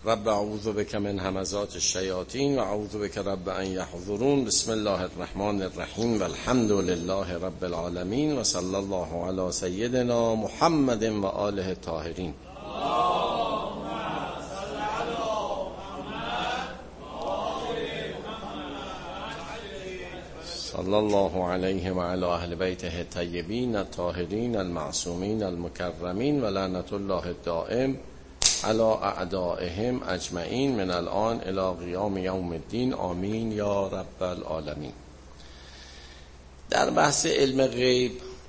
رب اعوذ بک من همزات الشیاطین و اعوذ بک رب ان یحضرون. بسم الله الرحمن الرحیم و الحمد لله رب العالمین و صلی الله علی سیدنا محمد و آله الطاهرین. صلی الله علیه و علی اهل بیته الطیبین الطاهرین المعصومین المکرمین و لعنت الله الدائم علی اعدائهم اجمعین من الان الی قیام یوم الدین. آمین یا رب العالمین. در بحث علم غیب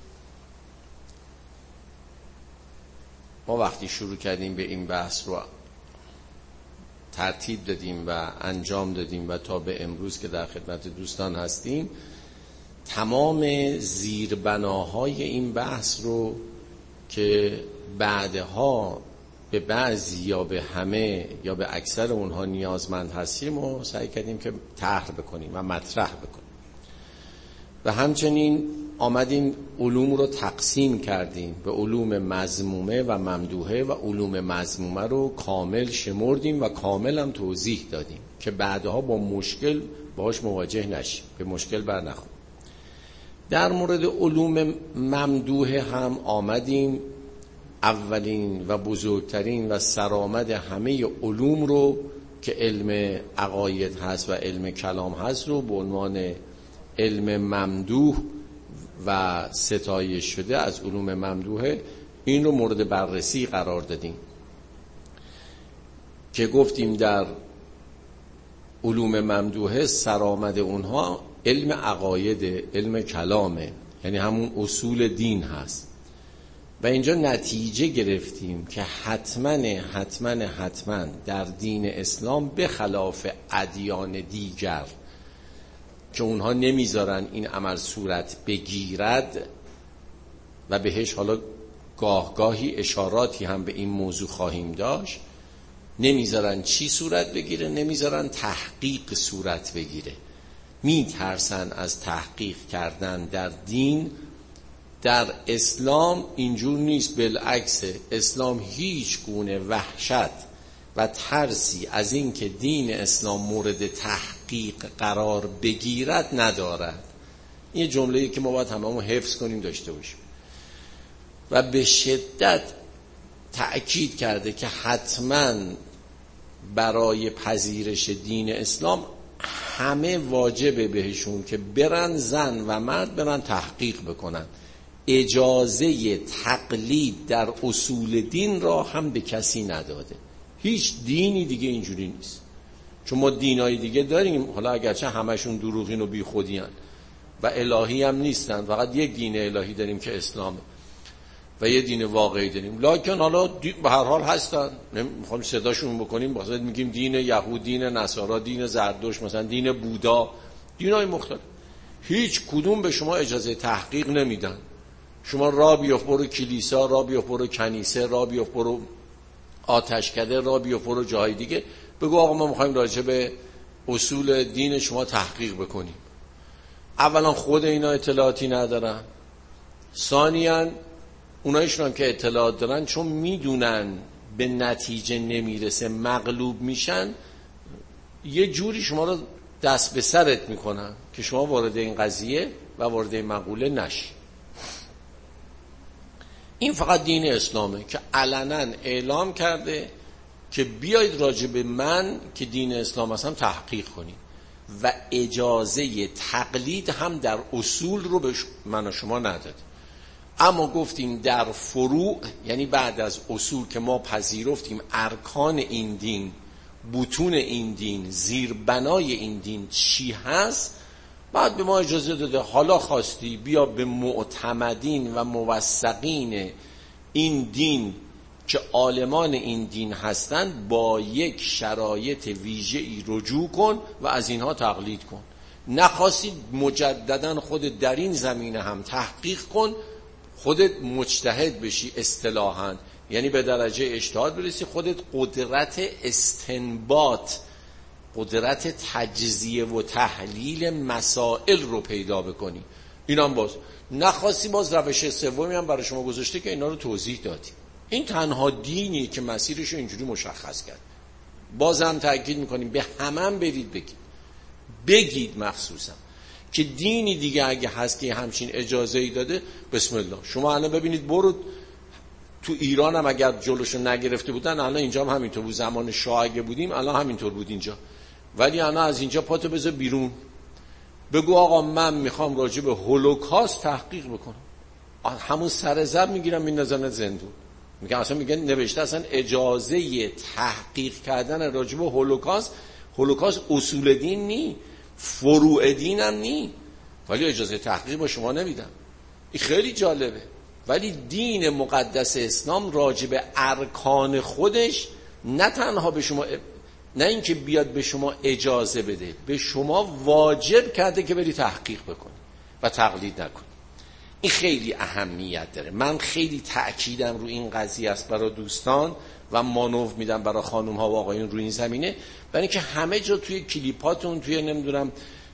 ما وقتی شروع کردیم به این بحث رو ترتیب دادیم و انجام دادیم و تا به امروز که در خدمت دوستان هستیم، تمام زیربناهای این بحث رو که بعدها به بعضی یا به همه یا به اکثر اونها نیازمند هستیم و سعی کردیم که طرح بکنیم و مطرح بکنیم و همچنین آمدیم علوم رو تقسیم کردیم به علوم مذمومه و ممدوحه و علوم مذمومه رو کامل شمردیم و کامل هم توضیح دادیم که بعدها با مشکل باهاش مواجه نشیم، به مشکل برنخوریم. در مورد علوم ممدوحه هم آمدیم اولین و بزرگترین و سرآمد همه علوم رو که علم عقاید هست و علم کلام هست رو به عنوان علم ممدوح و ستایش شده از علوم ممدوحه این رو مورد بررسی قرار دادیم که گفتیم در علوم ممدوحه سرآمد اونها علم عقاید، علم کلامه، یعنی همون اصول دین هست و اینجا نتیجه گرفتیم که حتما در دین اسلام به خلاف ادیان دیگر که اونها نمیذارن این عمل صورت بگیرد و بهش حالا گاهی اشاراتی هم به این موضوع خواهیم داشت، نمیذارن چی صورت بگیره؟ نمیذارن تحقیق صورت بگیره، میترسن از تحقیق کردن در دین. در اسلام اینجور نیست، بالعکس اسلام هیچ گونه وحشت و ترسی از این که دین اسلام مورد تحقیق قرار بگیرد ندارد. این جمله‌ای که ما باید هممون حفظ کنیم، داشته باشیم و به شدت تأکید کرده که حتما برای پذیرش دین اسلام همه واجبه بهشون که برن، زن و مرد برن تحقیق بکنن. اجازه تقلید در اصول دین را هم به کسی نداده. هیچ دینی دیگه اینجوری نیست، چون ما دینای دیگه داریم، حالا اگرچه همشون دروغین و بی خودی هن و الهی هم نیستن، فقط یک دین الهی داریم که اسلامه و یه دین واقعی داریم، لکن حالا به هر حال هستن، نمیخوام صداشون بکنیم، بخاطر میگیم دین یهود، دین نصارا، دین زرتشت، مثلا دین بودا، دینای مختلف. هیچ کدوم به شما اجازه تحقیق نمیدن. شما را بیاف برو کلیسا، را بیاف برو کنیسه، را بیاف برو آتشکده، را بیاف برو جای دیگه، بگو آقا ما میخوایم راجع به اصول دین شما تحقیق بکنیم. اولا خود اینا اطلاعاتی ندارن، ثانیاً اونایشون هم که اطلاعات دارن چون میدونن به نتیجه نمیرسه مغلوب میشن، یه جوری شما رو دست به سرت میکنن که شما وارد این قضیه و وارد این مقوله نشی. این فقط دین اسلامه که علنا اعلام کرده که بیایید راجع به من که دین اسلام هستم تحقیق کنید و اجازه تقلید هم در اصول رو به من و شما نداده. اما گفتیم در فروع، یعنی بعد از اصول که ما پذیرفتیم ارکان این دین، بطون این دین، زیربنای این دین چی هست، بعد به ما اجازه داده حالا خواستی بیا به معتمدین و موثقین این دین که عالمان این دین هستند با یک شرایط ویژه‌ای رجوع کن و از اینها تقلید کن. نخواستی مجددا خودت در این زمینه هم تحقیق کن، خودت مجتهد بشی اصطلاحاً، یعنی به درجه اجتهاد برسی، خودت قدرت استنباط، قدرت تجزیه و تحلیل مسائل رو پیدا بکنی. اینم باز نخواستی، باز روش سومی هم برای شما گذاشته که اینا رو توضیح دادیم. این تنها دینی که مسیرش رو اینجوری مشخص کرد. بازم تاکید میکنیم به همه برید بگید مخصوصا که دینی دیگه اگه هست که همچین اجازه‌ای داده، بسم الله. شما الان ببینید برود تو ایران هم اگر جلوشو نگرفته بودن الان اینجا هم همینطور بود، زمان شاه اگه بودیم الان همینطور بود اینجا. ولی الان از اینجا پاتو بذار بیرون، بگو آقا من میخوام راجع به هولوکاست تحقیق بکنم، همون سر زب میگیرم میندازن زندون. میگن اصلا میگن نوشته اصلا اجازه تحقیق کردن راجع به هولوکاست اصول دین نی، فروع دین هم نی، ولی اجازه تحقیق با شما نمیدم. این خیلی جالبه. ولی دین مقدس اسلام راجع به ارکان خودش نه تنها به شما، نه اینکه بیاد به شما اجازه بده، به شما واجب کرده که بری تحقیق بکنی و تقلید نکنی. این خیلی اهمیت داره. من خیلی تأکیدم رو این قضیه است برای دوستان و مانور میدم برای خانم ها و آقایون رو این زمینه، برای اینکه همه جا توی کلیپاتون، توی نمیدونم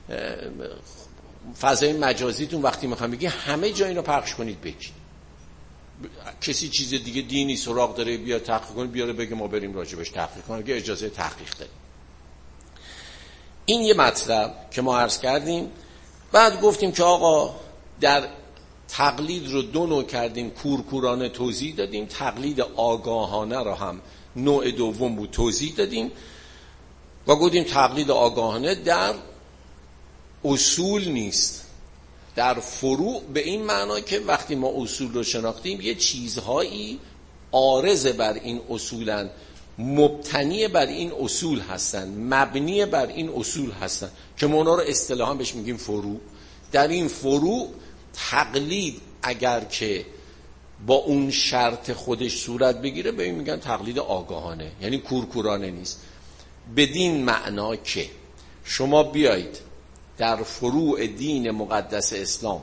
فضای مجازیتون وقتی میخوام بگی همه جا اینو پخش کنید بگید. کسی چیز دیگه دینی سراغ داره بیا تحقیق کنه، بیاره بگه ما بریم راجبش تحقیق کنیم که اجازه تحقیق داریم. این یه مطلب که ما عرض کردیم. بعد گفتیم که آقا در تقلید رو دو نوع کردیم، کورکورانه توضیح دادیم، تقلید آگاهانه رو هم نوع دوم بود توضیح دادیم و گفتیم تقلید آگاهانه در اصول نیست، در فروع، به این معنا که وقتی ما اصول رو شناختیم یه چیزهایی عارض بر این اصولن، مبتنی بر این اصول هستن، مبنی بر این اصول هستن که ما اونا رو اصطلاحاً بهش میگیم فروع. در این فروع تقلید اگر که با اون شرط خودش صورت بگیره به این میگن تقلید آگاهانه، یعنی کورکورانه نیست. بدین معنا که شما بیایید در فروع دین مقدس اسلام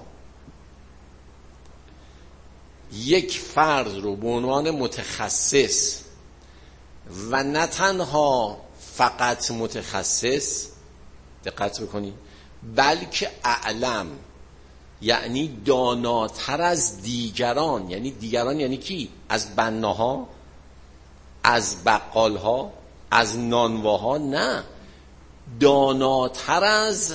یک فرد رو به عنوان متخصص و نه تنها فقط متخصص، دقت بکنید، بلکه اعلم، یعنی داناتر از دیگران. یعنی دیگران یعنی کی؟ از بناها، از بقالها، از نانواها، نه، داناتر از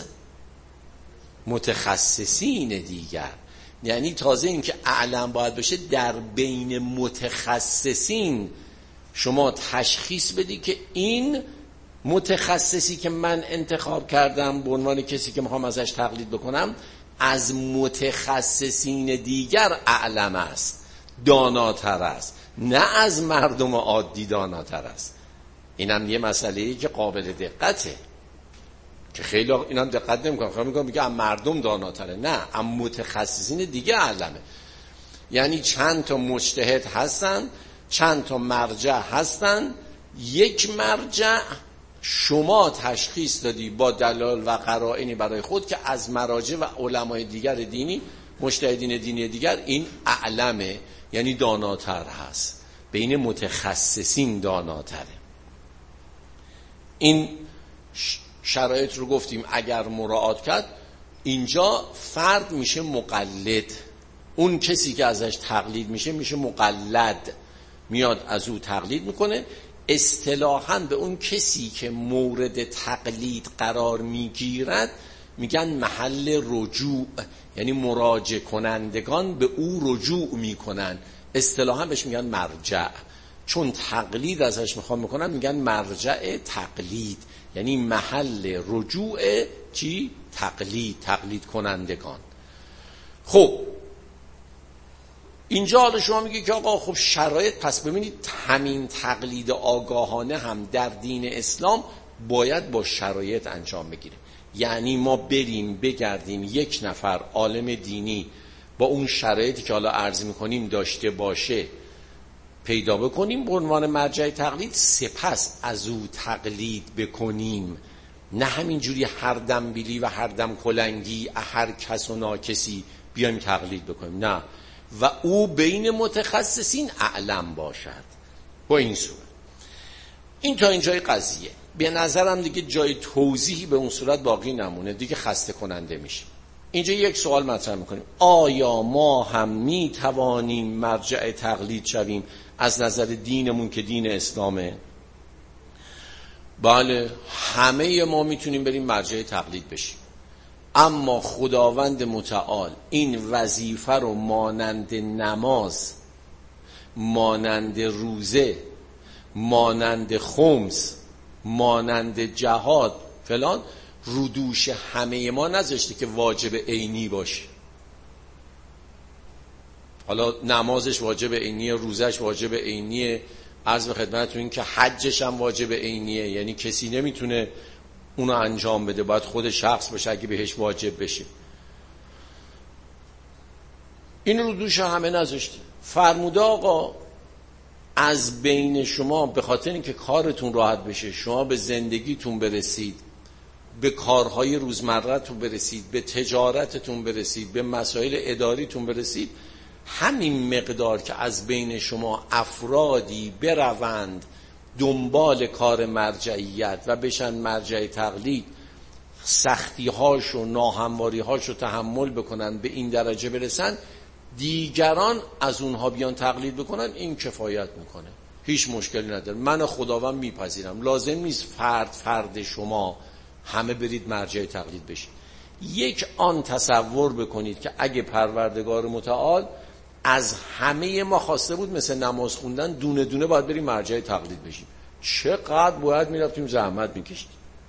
متخصصین دیگر. یعنی تازه این که اعلم باید بشه در بین متخصصین شما تشخیص بدی که این متخصصی که من انتخاب کردم به عنوان کسی که میخوام ازش تقلید بکنم از متخصصین دیگر اعلم است، داناتر است، نه از مردم عادی داناتر است. اینم یه مسئله‌ای که قابل دقته که خیلی اینا دقت نمی‌کنن، خیلی میگن مردم داناتره، نه، اما متخصصین دیگه علمه. یعنی چند تا مجتهد هستن، چند تا مرجع هستن، یک مرجع شما تشخیص دادی با دلایل و قرائنی برای خود که از مراجع و علمای دیگر دینی، مجتهدین دینی دیگر این اعلمه، یعنی داناتر هست، بین متخصصین داناتره. این شرایط رو گفتیم اگر مراعات کرد اینجا فرد میشه مقلد، اون کسی که ازش تقلید میشه مقلد، میاد از او تقلید میکنه. اصطلاحاً به اون کسی که مورد تقلید قرار میگیرد میگن محل رجوع، یعنی مراجع کنندگان به او رجوع میکنن، اصطلاحاً بهش میگن مرجع. چون تقلید ازش میخوام میکنن میگن مرجع تقلید، یعنی محل رجوع چی؟ تقلید کنندگان. خب اینجا حالا شما میگی که آقا خب شرایط، پس ببینید همین تقلید آگاهانه هم در دین اسلام باید با شرایط انجام بگیره. یعنی ما بریم بگردیم یک نفر عالم دینی با اون شرایطی که حالا عرض میکنیم داشته باشه پیدا بکنیم به عنوان مرجع تقلید، سپس از او تقلید بکنیم، نه همینجوری هر دنبیلی و هر دم کلنگی هر کس و ناکسی بیایم تقلید بکنیم، نه، و او بین متخصصین اعلم باشد. با این صورت این تا اینجای قضیه. به نظرم دیگه جای توضیحی به اون صورت باقی نمونه، دیگه خسته کننده میشه. اینجا یک سوال مطرح میکنیم، آیا ما هم میتوانیم مرجع تقلید شویم از نظر دینمون که دین اسلامه؟ بله، همه ما میتونیم بریم مرجع تقلید بشیم، اما خداوند متعال این وظیفه رو مانند نماز، مانند روزه، مانند خمس، مانند جهاد فلان رو دوش همه ما نذاشته که واجب عینی باشه. حالا نمازش واجب عینیه، روزش واجب عینیه، عرض به خدمتتون این که حجش هم واجب عینیه، یعنی کسی نمیتونه اونو انجام بده، باید خود شخص باشه اگه بهش واجب بشه. این رو دوش همه نذاشته. فرموده آقا از بین شما به خاطر اینکه کارتون راحت بشه، شما به زندگیتون برسید، به کارهای روزمره‌تون برسید، به تجارتتون برسید، به مسائل اداریتون برسید، همین مقدار که از بین شما افرادی بروند دنبال کار مرجعیت و بشن مرجع تقلید، سختی‌هاش و ناهمواری‌هاش رو تحمل بکنن، به این درجه برسن دیگران از اونها بیان تقلید بکنن، این کفایت میکنه، هیچ مشکلی نداره. من خداوند میپذیرم، لازم نیست فرد شما همه برید مرجع تقلید بشید. یک آن تصور بکنید که اگه پروردگار متعال از همه ما خواسته بود مثل نماز خوندن دونه دونه باید بریم مرجع تقلید بشیم، چقدر باید میرفتیم زحمت میکشتیم،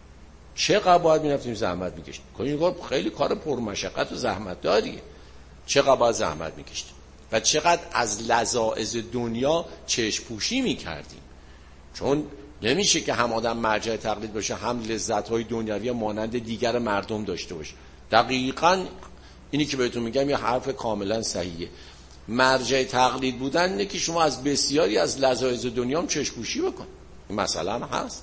خیلی کار پرمشقت و زحمت داریه، چقدر باید زحمت میکشتیم و چقدر از لذاذ دنیا چشم پوشی میکردیم، چون نمیشه که هم آدم مرجع تقلید باشه هم لذت‌های دنیوی مانند دیگر مردم داشته باشه. دقیقاً اینی که بهتون میگم یه حرف کاملا صحیحه. مرجع تقلید بودن اینه که شما از بسیاری از لذاذ دنیا هم چشم پوشی بکن، این مسئله هم هست.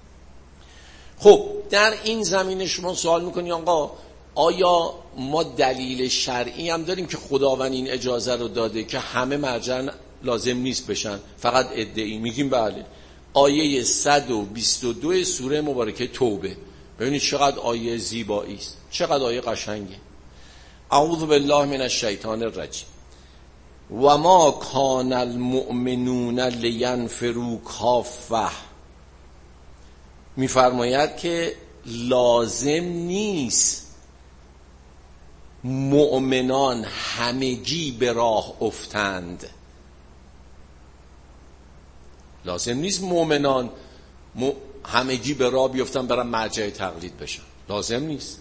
خب در این زمینه شما سوال میکنی آقا آیا ما دلیل شرعی هم داریم که خداوند این اجازه رو داده که همه مرجع لازم نیست بشن، فقط ادعی؟ میگیم بله. آیه 122 سوره مبارکه توبه، ببینید چقدر آیه زیبایی است، چقدر آیه قشنگه. اعوذ بالله من الشیطان الرجیم و ما کان المؤمنون لینفروا کافه، میفرماید که لازم نیست مؤمنان همگی به راه افتند، لازم نیست مؤمنان همگی به راه بیفتن برن مرجع تقلید بشن، لازم نیست.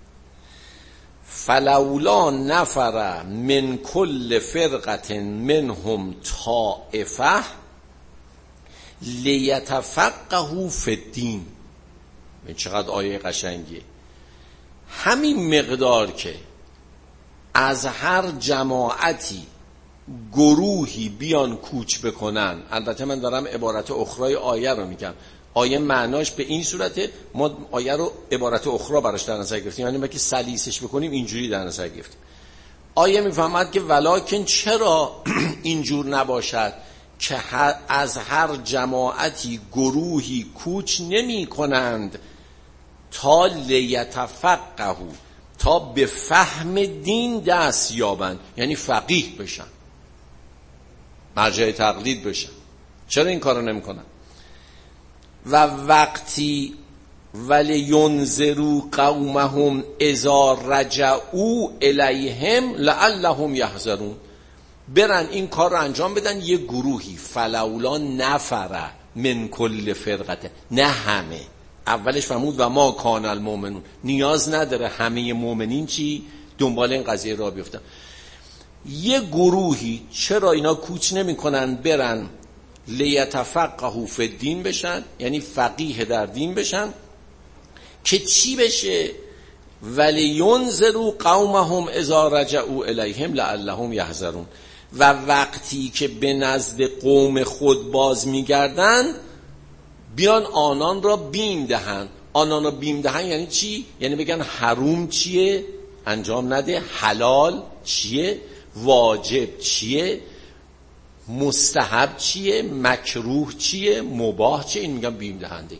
فلولا نفر من کل فرقة منهم طائفة لیتفقهوا فی الدین. این چقدر آیه قشنگیه. همین مقدار که از هر جماعتی گروهی بیان کوچ بکنن، البته من دارم عبارت اخرای آیه رو میگم، آیه معناش به این صورته، ما آیه رو عبارت اخرى براش در نظر گرفتیم، یعنی ما که سلیسش بکنیم اینجوری در نظر گرفتیم. آیه میفهمد که ولکن چرا اینجور نباشد که از هر جماعتی گروهی کوچ نمی کنند تا لیتفقهوا، تا به فهم دین دست یابند، یعنی فقیه بشن، مرجع تقلید بشن. چرا این کارو نمی کنن؟ و وقتی ولینذروا قومهم اذا رجعوا الیهم لعلهم یحذرون، برن این کار رو انجام بدن یه گروهی. فلولا نفر من کل فرقه، نه همه. اولش فرمود و ما کان المؤمنون، نیاز نداره همه مؤمنین چی دنبال این قضیه را بیفتن. یه گروهی چرا اینا کوچ نمی کنن برن لیتفقهوا فی الدین بشن، یعنی فقیه در دین بشن، که چی بشه؟ ولینذروا قومهم اذا رجعوا الیهم لعلهم یحذرون، و وقتی که به نزد قوم خود باز میگردن بیان آنان را بیم دهن. آنان را بیم دهن یعنی چی؟ یعنی بگن حروم چیه انجام نده، حلال چیه، واجب چیه، مستحب چیه، مکروه چیه، مباح چیه. این میگن بیم دهندگی.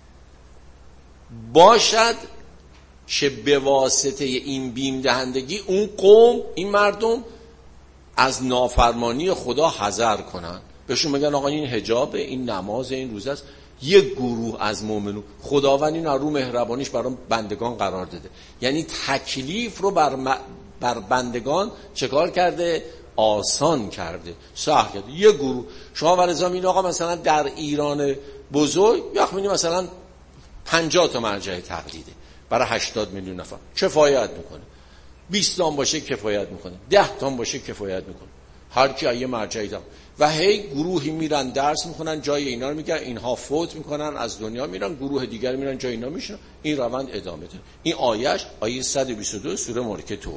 باشد که به واسطه این بیم دهندگی اون قوم، این مردم از نافرمانی خدا حذر کنن، بهشون بگن آقا این حجاب، این نماز، این روزه است، یک گروه از مؤمنون. خداوند این رو مهربانیش برای بندگان قرار داده، یعنی تکلیف رو بر بندگان چکار کرده؟ آسان کرده، سهل کرده. یک گروه شما ورزام این آقا مثلا در ایران بزرگ یخمینی مثلا 50 تا مرجع تقلیده برای 80 میلیون نفر کفایت میکنه، 20 تا باشه کفایت میکنه، 10 تا باشه کفایت میکنه، هر کی یه مرجعی داره. و هی گروهی میرن درس میخونن جای اینا رو میگن، اینها فوت میکنن از دنیا میرن، گروه دیگر میرن جای اینا میشن، این روند ادامه داره. این آیه 122 سوره ملک توبه.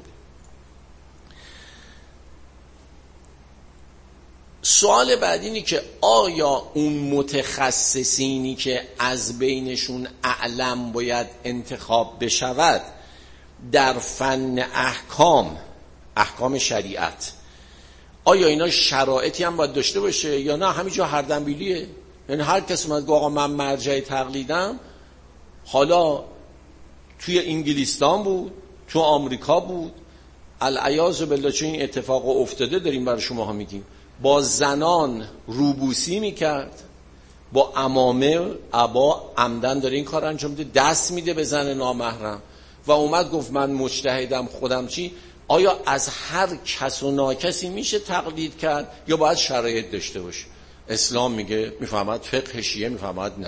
سوال بعد اینی که آیا اون متخصصینی که از بینشون اعلم باید انتخاب بشود در فن احکام شریعت، آیا اینا شرایطی هم باید داشته باشه یا نه همینجا هر دنبیلیه؟ یعنی هر کس اومد آقا من مرجع تقلیدم، حالا توی انگلستان بود، تو آمریکا بود، العیاذ بالله چون این اتفاق افتاده داریم برای شما ها میگیم، با زنان روبوسی میکرد، با عمامه عبا عمدن داره این کار انجام میده، دست میده به زن نامحرم و اومد گفت من مجتهدم خودم چی. آیا از هر کس و ناکسی میشه تقلید کرد یا باید شرایط داشته باشه؟ اسلام میگه، میفهمد فقه شیعه میفهمد نه،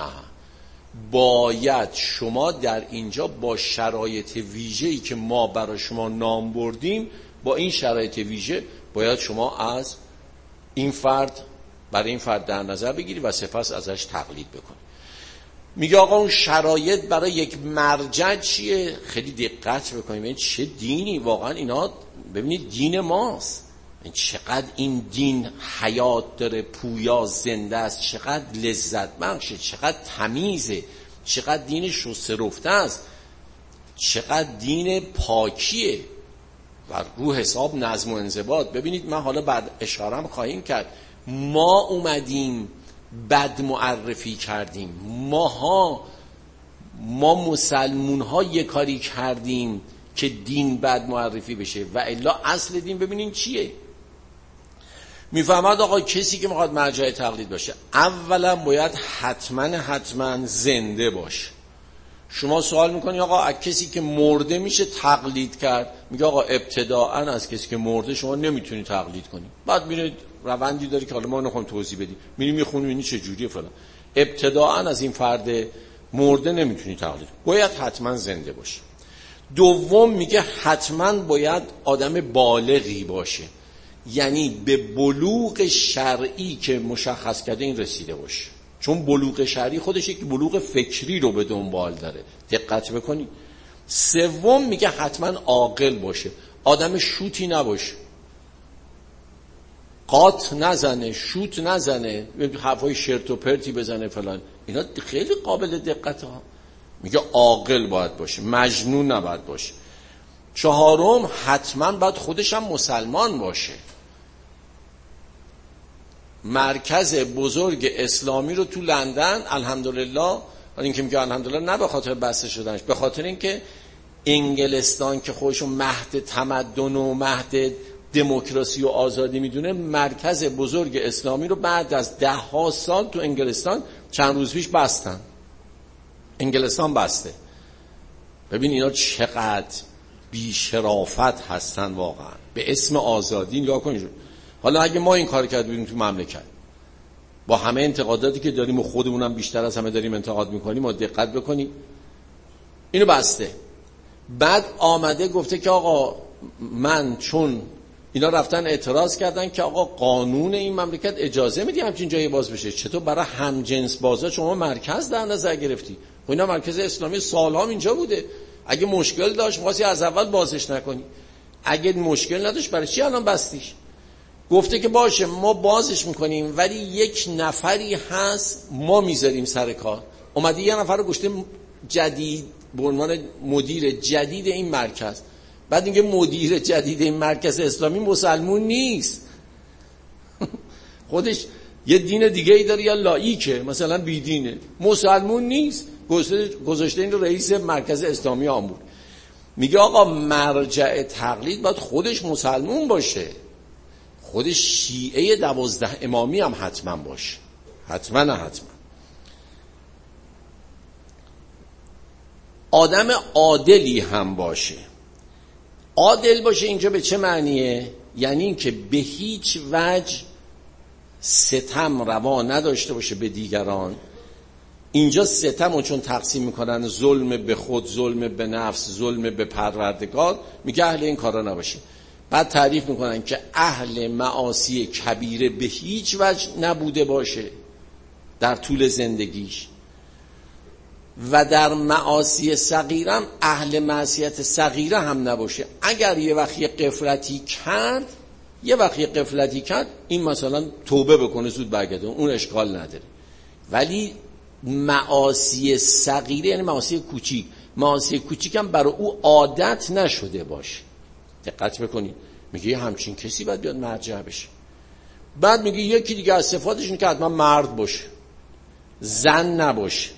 باید شما در اینجا با شرایط ویژه‌ای که ما برای شما نام بردیم، با این شرایط ویژه باید شما از این فرد برای این فرد در نظر بگیری و سپس ازش تقلید بکنی. میگه آقا اون شرایط برای یک مرجع چیه؟ خیلی دقت بکنیم این چه دینی واقعا. اینا ببینید دین ماست، چقدر این دین حیات داره، پویا، زنده است، چقدر لذت بخشه، چقدر تمیزه، چقدر دین شسته رفته است، چقدر دین پاکیه و رو حساب نظم و انضباط. ببینید من حالا بعد اشارم خواهیم کرد، ما اومدیم بد معرفی کردیم، ما مسلمون ها یه کاری کردیم که دین بد معرفی بشه و الا اصل دین ببینین چیه. میفهمد آقا کسی که میخواد مرجع تقلید باشه اولا باید حتما زنده باشه. شما سوال میکنی آقا از کسی که مرده میشه تقلید کرد؟ میگه آقا ابتداءً از کسی که مرده شما نمیتونی تقلید کنی، بعد میره روندی داری که حالا ما نخوایم توضیح بدیم، میری میخونی این چه جوریه فلان. ابتداءً از این فرد مرده نمیتونی تقلید، باید حتما زنده باشه. دوم میگه حتما باید آدم بالغی باشه، یعنی به بلوغ شرعی که مشخص کرده این رسیده باشه، چون بلوغ شرعی خودش یک بلوغ فکری رو به دنبال داره، دقت بکنید. سوم میگه حتما عاقل باشه، آدم شوتی نباشه، قاط نزنه، شوت نزنه، حرفای شرط و پرتی بزنه فلان. اینا خیلی قابل دقته ها. میگه عاقل باید باشه، مجنون نباید باشه. چهارم حتما باید خودش هم مسلمان باشه. مرکز بزرگ اسلامی رو تو لندن الحمدلله، این که میگه الحمدلله نه به خاطر بسته شدنش، به خاطر اینکه انگلستان که خودشو مهد تمدن و مهد دموکراسی و آزادی میدونه، مرکز بزرگ اسلامی رو بعد از 10 سال تو انگلستان چند روز پیش بستن. انگلستان بسته. ببین اینا چقدر بی شرافت هستن واقعا به اسم آزادی. نگاه کنید حالا اگه ما این کار کرده بودیم تو مملکت با همه انتقاداتی که داریم و خودمونم بیشتر از همه داریم انتقاد میکنیم و دقت بکنیم، اینو بسته. بعد آمده گفته که آقا من چون اینا رفتن اعتراض کردن که آقا قانون این مملکت اجازه میدی همچین جایی باز بشه، چطور برای همجنس بازا شما مرکز در نظر گرفتی؟ و اینا مرکز اسلامی سالها اینجا بوده، اگه مشکل داشت می‌خواستی از اول بازش نکنی، اگه مشکل نداشت برای چی الان بستیش؟ گفته که باشه ما بازش میکنیم ولی یک نفری هست ما میذاریم سر کار. اومده یه نفر رو گشته جدید به عنوان مدیر جدید این مرکز. بعد اینکه مدیر جدید این مرکز اسلامی مسلمون نیست خودش یه دین دیگه ای داره یا لاییکه مثلا بیدینه، مسلمون نیست، گذاشته این رئیس مرکز اسلامی آمور. میگه آقا مرجع تقلید باید خودش مسلمون باشه، خودش شیعه 12 امامی هم حتما باشه، حتما. آدم عادلی هم باشه. عادل باشه اینجا به چه معنیه؟ یعنی این که به هیچ وجه ستم روا نداشته باشه به دیگران. اینجا ستم رو چون تقسیم میکنن ظلم به خود، ظلم به نفس، ظلم به پروردگار، میگه اهل این کارا نباشه. بعد تعریف میکنن که اهل معاصی کبیره به هیچ وجه نبوده باشه در طول زندگیش، و در معاصی صغیره اهل معصیت صغیره هم نباشه. اگر یه وقتی قفلتی کرد این مثلا توبه بکنه زود برگرده، اون اشکال نداره. ولی معاصی صغیره یعنی معاصی کوچیک، معاصی کوچیک هم برای او عادت نشده باشه. دقت بکنید، میگه همچین کسی باید بیاد مرجع بشه. بعد میگه یکی دیگه از صفاتش اینه که حتما مرد باشه، زن نباشه.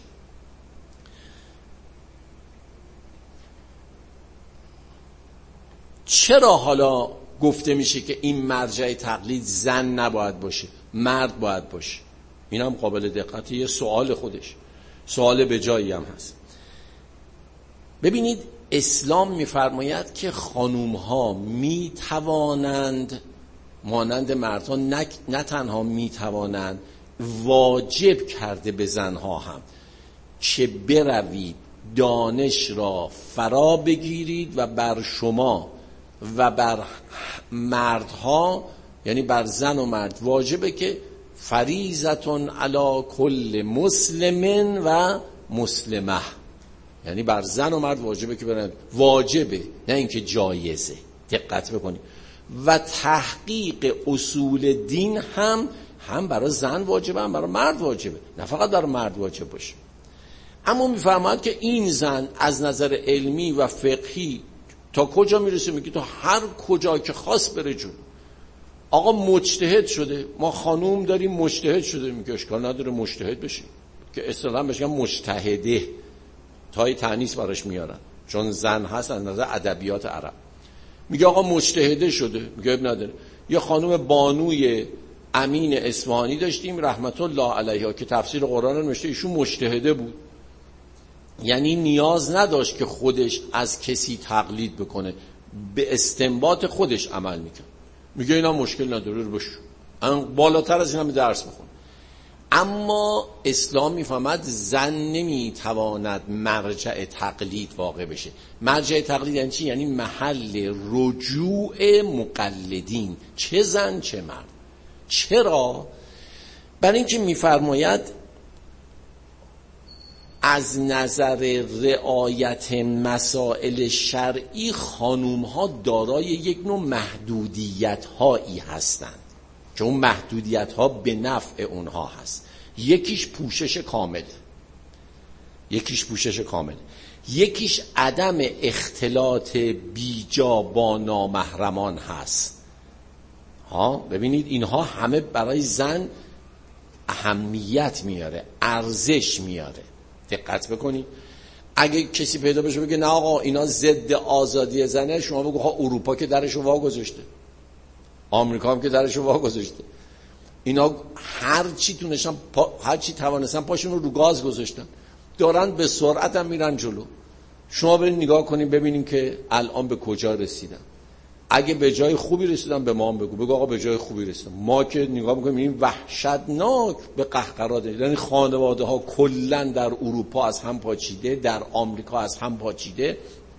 چرا حالا گفته میشه که این مرجع تقلید زن نباید باشه، مرد باید باشه؟ این هم قابل دقته، یه سوال خودش، سوال به جایی هم هست. ببینید اسلام میفرماید که خانومها میتوانند مانند مردها، نه تنها میتوانند، واجب کرده به زنها هم که بروید دانش را فرا بگیرید و بر شما و بر مردها، یعنی بر زن و مرد، واجبه که فریضتون علی کل مسلم و مسلمه، یعنی بر زن و مرد واجبه که برن، واجبه نه اینکه جایزه. دقت بکنید. و تحقیق اصول دین هم برای زن واجبه هم برای مرد واجبه، نه فقط برای مرد واجب باشه. اما میفرماید که این زن از نظر علمی و فقهی تا کجا میرسه؟ میگه تا هر کجا که خواست بره جلو. آقا مجتهد شده، ما خانوم داریم مجتهد شده، میگه اشکال نداره مجتهد بشی، که اصطلاحاً بهش میگن مجتهده، تای تانیث براش میارن چون زن هست از نظر ادبیات عرب. میگه آقا مجتهده شده، میگه اب نداره. یه خانوم بانوی امین اصفهانی داشتیم رحمت الله علیها که تفسیر قرآن رو نوشته، ایشون مجتهده بود، یعنی نیاز نداشت که خودش از کسی تقلید بکنه، به استنباط خودش عمل میکنه. میگه اینا مشکل نداره رو بشو، بالاتر از اینا می درس بخون. اما اسلام میفهمد زن نمیتواند مرجع تقلید واقع بشه. مرجع تقلید یعنی چی؟ یعنی محل رجوع مقلدین، چه زن چه مرد. چرا؟ برای اینکه میفرماید از نظر رعایت مسائل شرعی خانوم ها دارای یک نوع محدودیت هایی هستند که اون محدودیت ها به نفع اونها هست. یکیش پوشش کامل، یکیش عدم اختلاط بیجا با نامحرمان هست. ببینید اینها همه برای زن اهمیت میاره، ارزش میاره. دقت بکنید. اگه کسی پیدا بشه بگه نه آقا اینا ضد آزادی زنه، شما بگو ها اروپا که درشو وا گذاشته، آمریکا هم که درشو وا گذاشته، اینا هر چی توانستن پاشون رو گاز گذاشتن، دارن به سرعت هم میرن جلو. شما برید نگاه کنید ببینید که الان به کجا رسیدن. اگه به جای خوبی رسیدن به ما هم بگو آقا به جای خوبی رسیدن. ما که نگاه میکنیم این وحشتناک به قهقرا داره، یعنی خانواده ها کلن در اروپا از هم پاچیده، در آمریکا از هم پاچیده.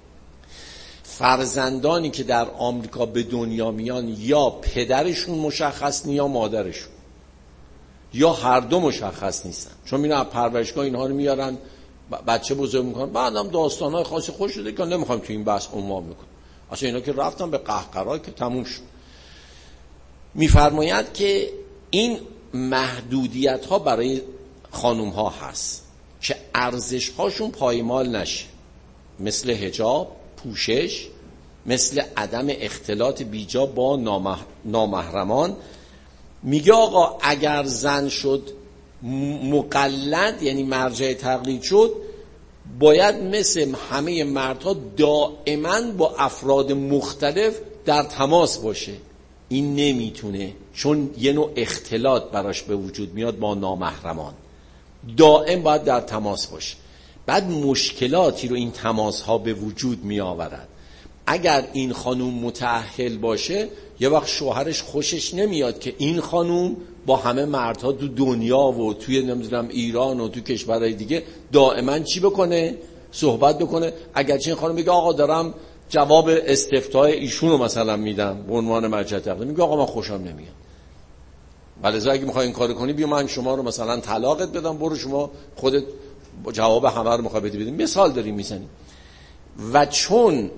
فرزندانی که در آمریکا به دنیا میان یا پدرشون مشخص نیست یا مادرشون، یا هر دو مشخص نیستن، چون میرن پرورشگاه اینها رو میارن بچه بزرگ میکنن، بعدم داستانهای خاصی خوش شده که نمیخوایم تو این بحث عنوان میکنم. اصلا اینا که رفتن به قهقرا که تموم شد. میفرماید که این محدودیت ها برای خانوم ها هست که ارزش هاشون پایمال نشه، مثل حجاب، پوشش، مثل عدم اختلاط بیجا با نامحرمان. میگه آقا اگر زن شد مقلد، یعنی مرجع تقلید شد، باید مثل همه مردها دائما با افراد مختلف در تماس باشه. این نمیتونه، چون یه نوع اختلاط براش به وجود میاد با نامحرمان. دائم باید در تماس باشه. بعد مشکلاتی رو این تماس‌ها به وجود می آورد. اگر این خانوم متأهل باشه یه وقت شوهرش خوشش نمیاد که این خانوم با همه مردها تو دنیا و توی نمیدونم ایران و تو کشورهای دیگه دائما چی بکنه؟ صحبت بکنه. اگرچه این خانوم میگه آقا دارم جواب استفتای ایشونو مثلا میدم به عنوان مرجع تقلید، میگه آقا من خوشم نمیاد، ولذا اگه میخوای این کارو کنی بیا من شما رو مثلا طلاقت بدم، برو شما خودت جواب همه رو میخوای بدی. مثال داریم میزنیم. و چون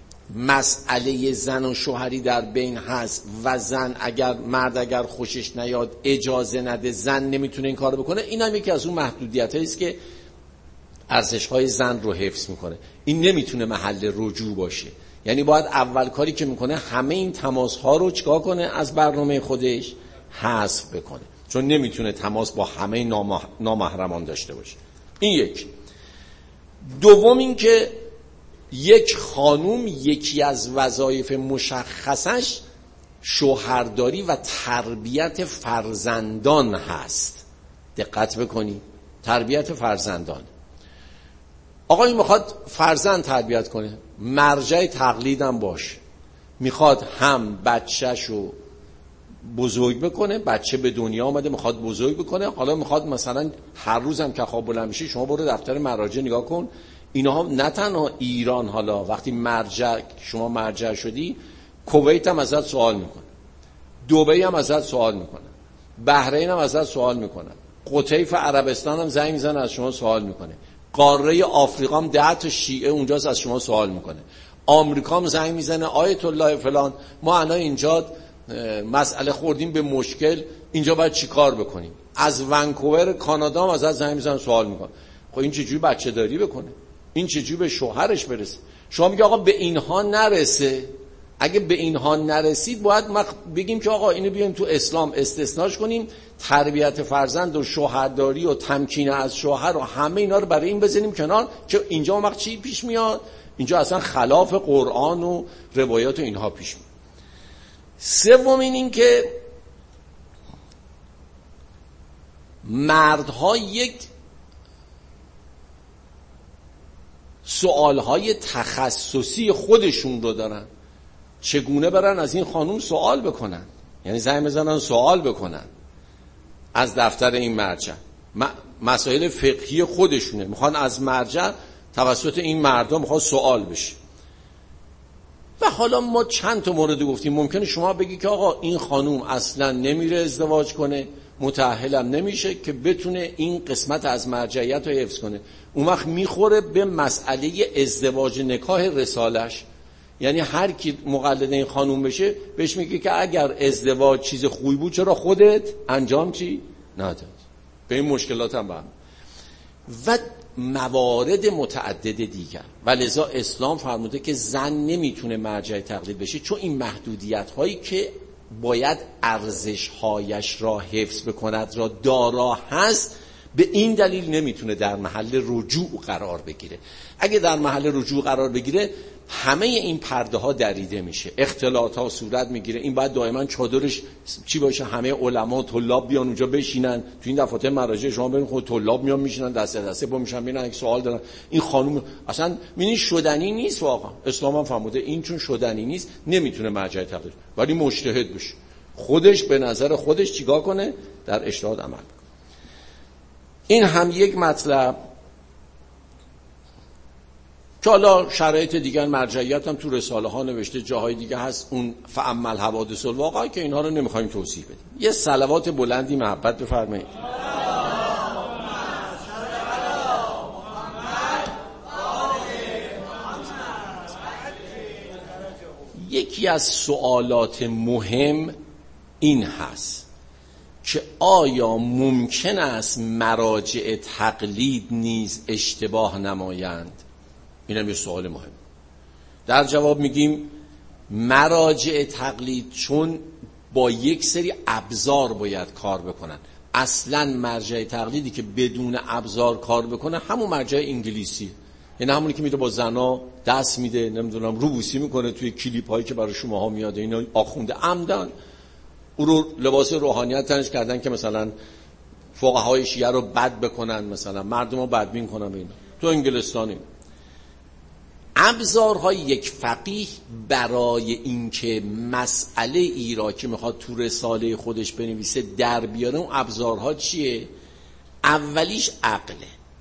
مسئله زن و شوهری در بین هست و زن مرد اگر خوشش نیاد اجازه نده زن نمیتونه این کارو بکنه، این هم یکی از اون محدودیتایی است که ارزش‌های زن رو حفظ میکنه. این نمیتونه محل رجوع باشه، یعنی باید اول کاری که میکنه همه این تماس‌ها رو چیکار کنه؟ از برنامه خودش حذف بکنه، چون نمیتونه تماس با همه نامحرمان داشته باشه. این یک. دوم این که یک خانوم یکی از وظایف مشخصش شوهرداری و تربیت فرزندان هست. دقت بکنی، تربیت فرزندان. آقایی میخواد فرزند تربیت کنه، مرجع تقلیدم باشه، میخواد هم بچه‌شو بزرگ بکنه، بچه به دنیا آمده میخواد بزرگ بکنه، حالا میخواد مثلا هر روزم که خواب بلند میشه شما برو دفتر مراجع نگاه کن، اینا نه تنها ایران، حالا وقتی شما مرجع شدی کویت هم ازت سوال میکنه، دبی هم ازت سوال میکنه، بحرین هم ازت سوال میکنه، قطیف عربستان هم زنگ میزنه از شما سوال میکنه، قاره آفریقا هم 10 تا شیعه اونجاست از شما سوال میکنه، آمریکا هم زنگ میزنه آیت الله فلان ما الان اینجا مسئله خوردیم به مشکل، اینجا باید چی کار بکنیم. از ونکوور کانادا هم ازت زنگ میزنن سوال میکنن. خب این چجوری بچه داری بکنه؟ این چجوری به شوهرش برسه؟ شما میگه آقا به اینها نرسه. اگه به اینها نرسید باید ما بگیم که آقا اینو بیایم تو اسلام استثناش کنیم، تربیت فرزند و شوهرداری و تمکین از شوهر و همه اینا رو برای این بزنیم کنار که اینجا اون وقت چی پیش میاد؟ اینجا اصلا خلاف قرآن و روایات و اینها پیش میاد. سوم این که مردها یک سوالهای تخصصی خودشون رو دارن، چگونه برن از این خانوم سوال بکنن، یعنی زنگ بزنن سوال بکنن از دفتر این مرجع، مسائل فقهی خودشونه، میخوان از مرجع توسط این مردم میخوان سوال بشه. و حالا ما چند تا مورد گفتیم. ممکنه شما بگی که آقا این خانوم اصلا نمیره ازدواج کنه، متأهلم نمیشه که بتونه این قسمت از مرجعیت رو حفظ کنه، اون وقت میخوره به مسئله ازدواج نکاح رسالش. یعنی هر کی مقلد این خانوم بشه بهش میگه که اگر ازدواج چیز خوبی بود چرا خودت انجام چی نداد؟ به این مشکلات هم برم و موارد متعدد دیگر. و لذا اسلام فرموده که زن نمیتونه مرجع تقلید بشه، چون این محدودیت هایی که باید ارزش هایش را حفظ بکند را دارا هست، به این دلیل نمیتونه در محل رجوع قرار بگیره. اگه در محل رجوع قرار بگیره همه این پرده ها دریده میشه، اختلاط ها صورت میگیره. این باید دائما چادرش چی باشه؟ همه علما و طلاب بیان اونجا بشینن. تو این دفعات مراجع شما برین خود طلاب میان میشینن دست دسته با میشن ببینن یک سوال دارن. این خانم اصلا ببینید شدنی نیست واقعا. اسلام هم فرموده این چون شدنی نیست نمیتونه مرجع تقلید، ولی مجتهد بشه، خودش به نظر خودش چیکار کنه؟ در اجتهاد عمل. این هم یک مطلب که حالا شرایط دیگر مرجعیت هم تو رساله ها نوشته، جاهای دیگه هست، اون فعمل حوادث الواقع که اینها رو نمیخوایم توضیح بدیم. یه صلوات بلندی محبت بفرمایید. یکی از سوالات مهم این هست که آیا ممکن است مراجع تقلید نیز اشتباه نمایند؟ اینم یه سوال مهم. در جواب میگیم مراجع تقلید چون با یک سری ابزار باید کار بکنن. اصلا مرجع تقلیدی که بدون ابزار کار بکنه همون مرجع انگلیسی، یعنی همونی که میره با زنا دست میده، نمیدونم روبوسی میکنه توی کلیپ هایی که برای شماها میاد، اینا آخونده عمدن او رو لباس روحانیت تنش کردن که مثلا فقهای شیعه رو بد بکنن، مثلا مردم رو بدبین کنن. به اینا تو انگلستانی. ابزارهای یک فقیه برای اینکه مسئله ای را که میخواد تو رساله خودش بنویسه در بیاره، اون ابزارها چیه؟ اولیش عقله،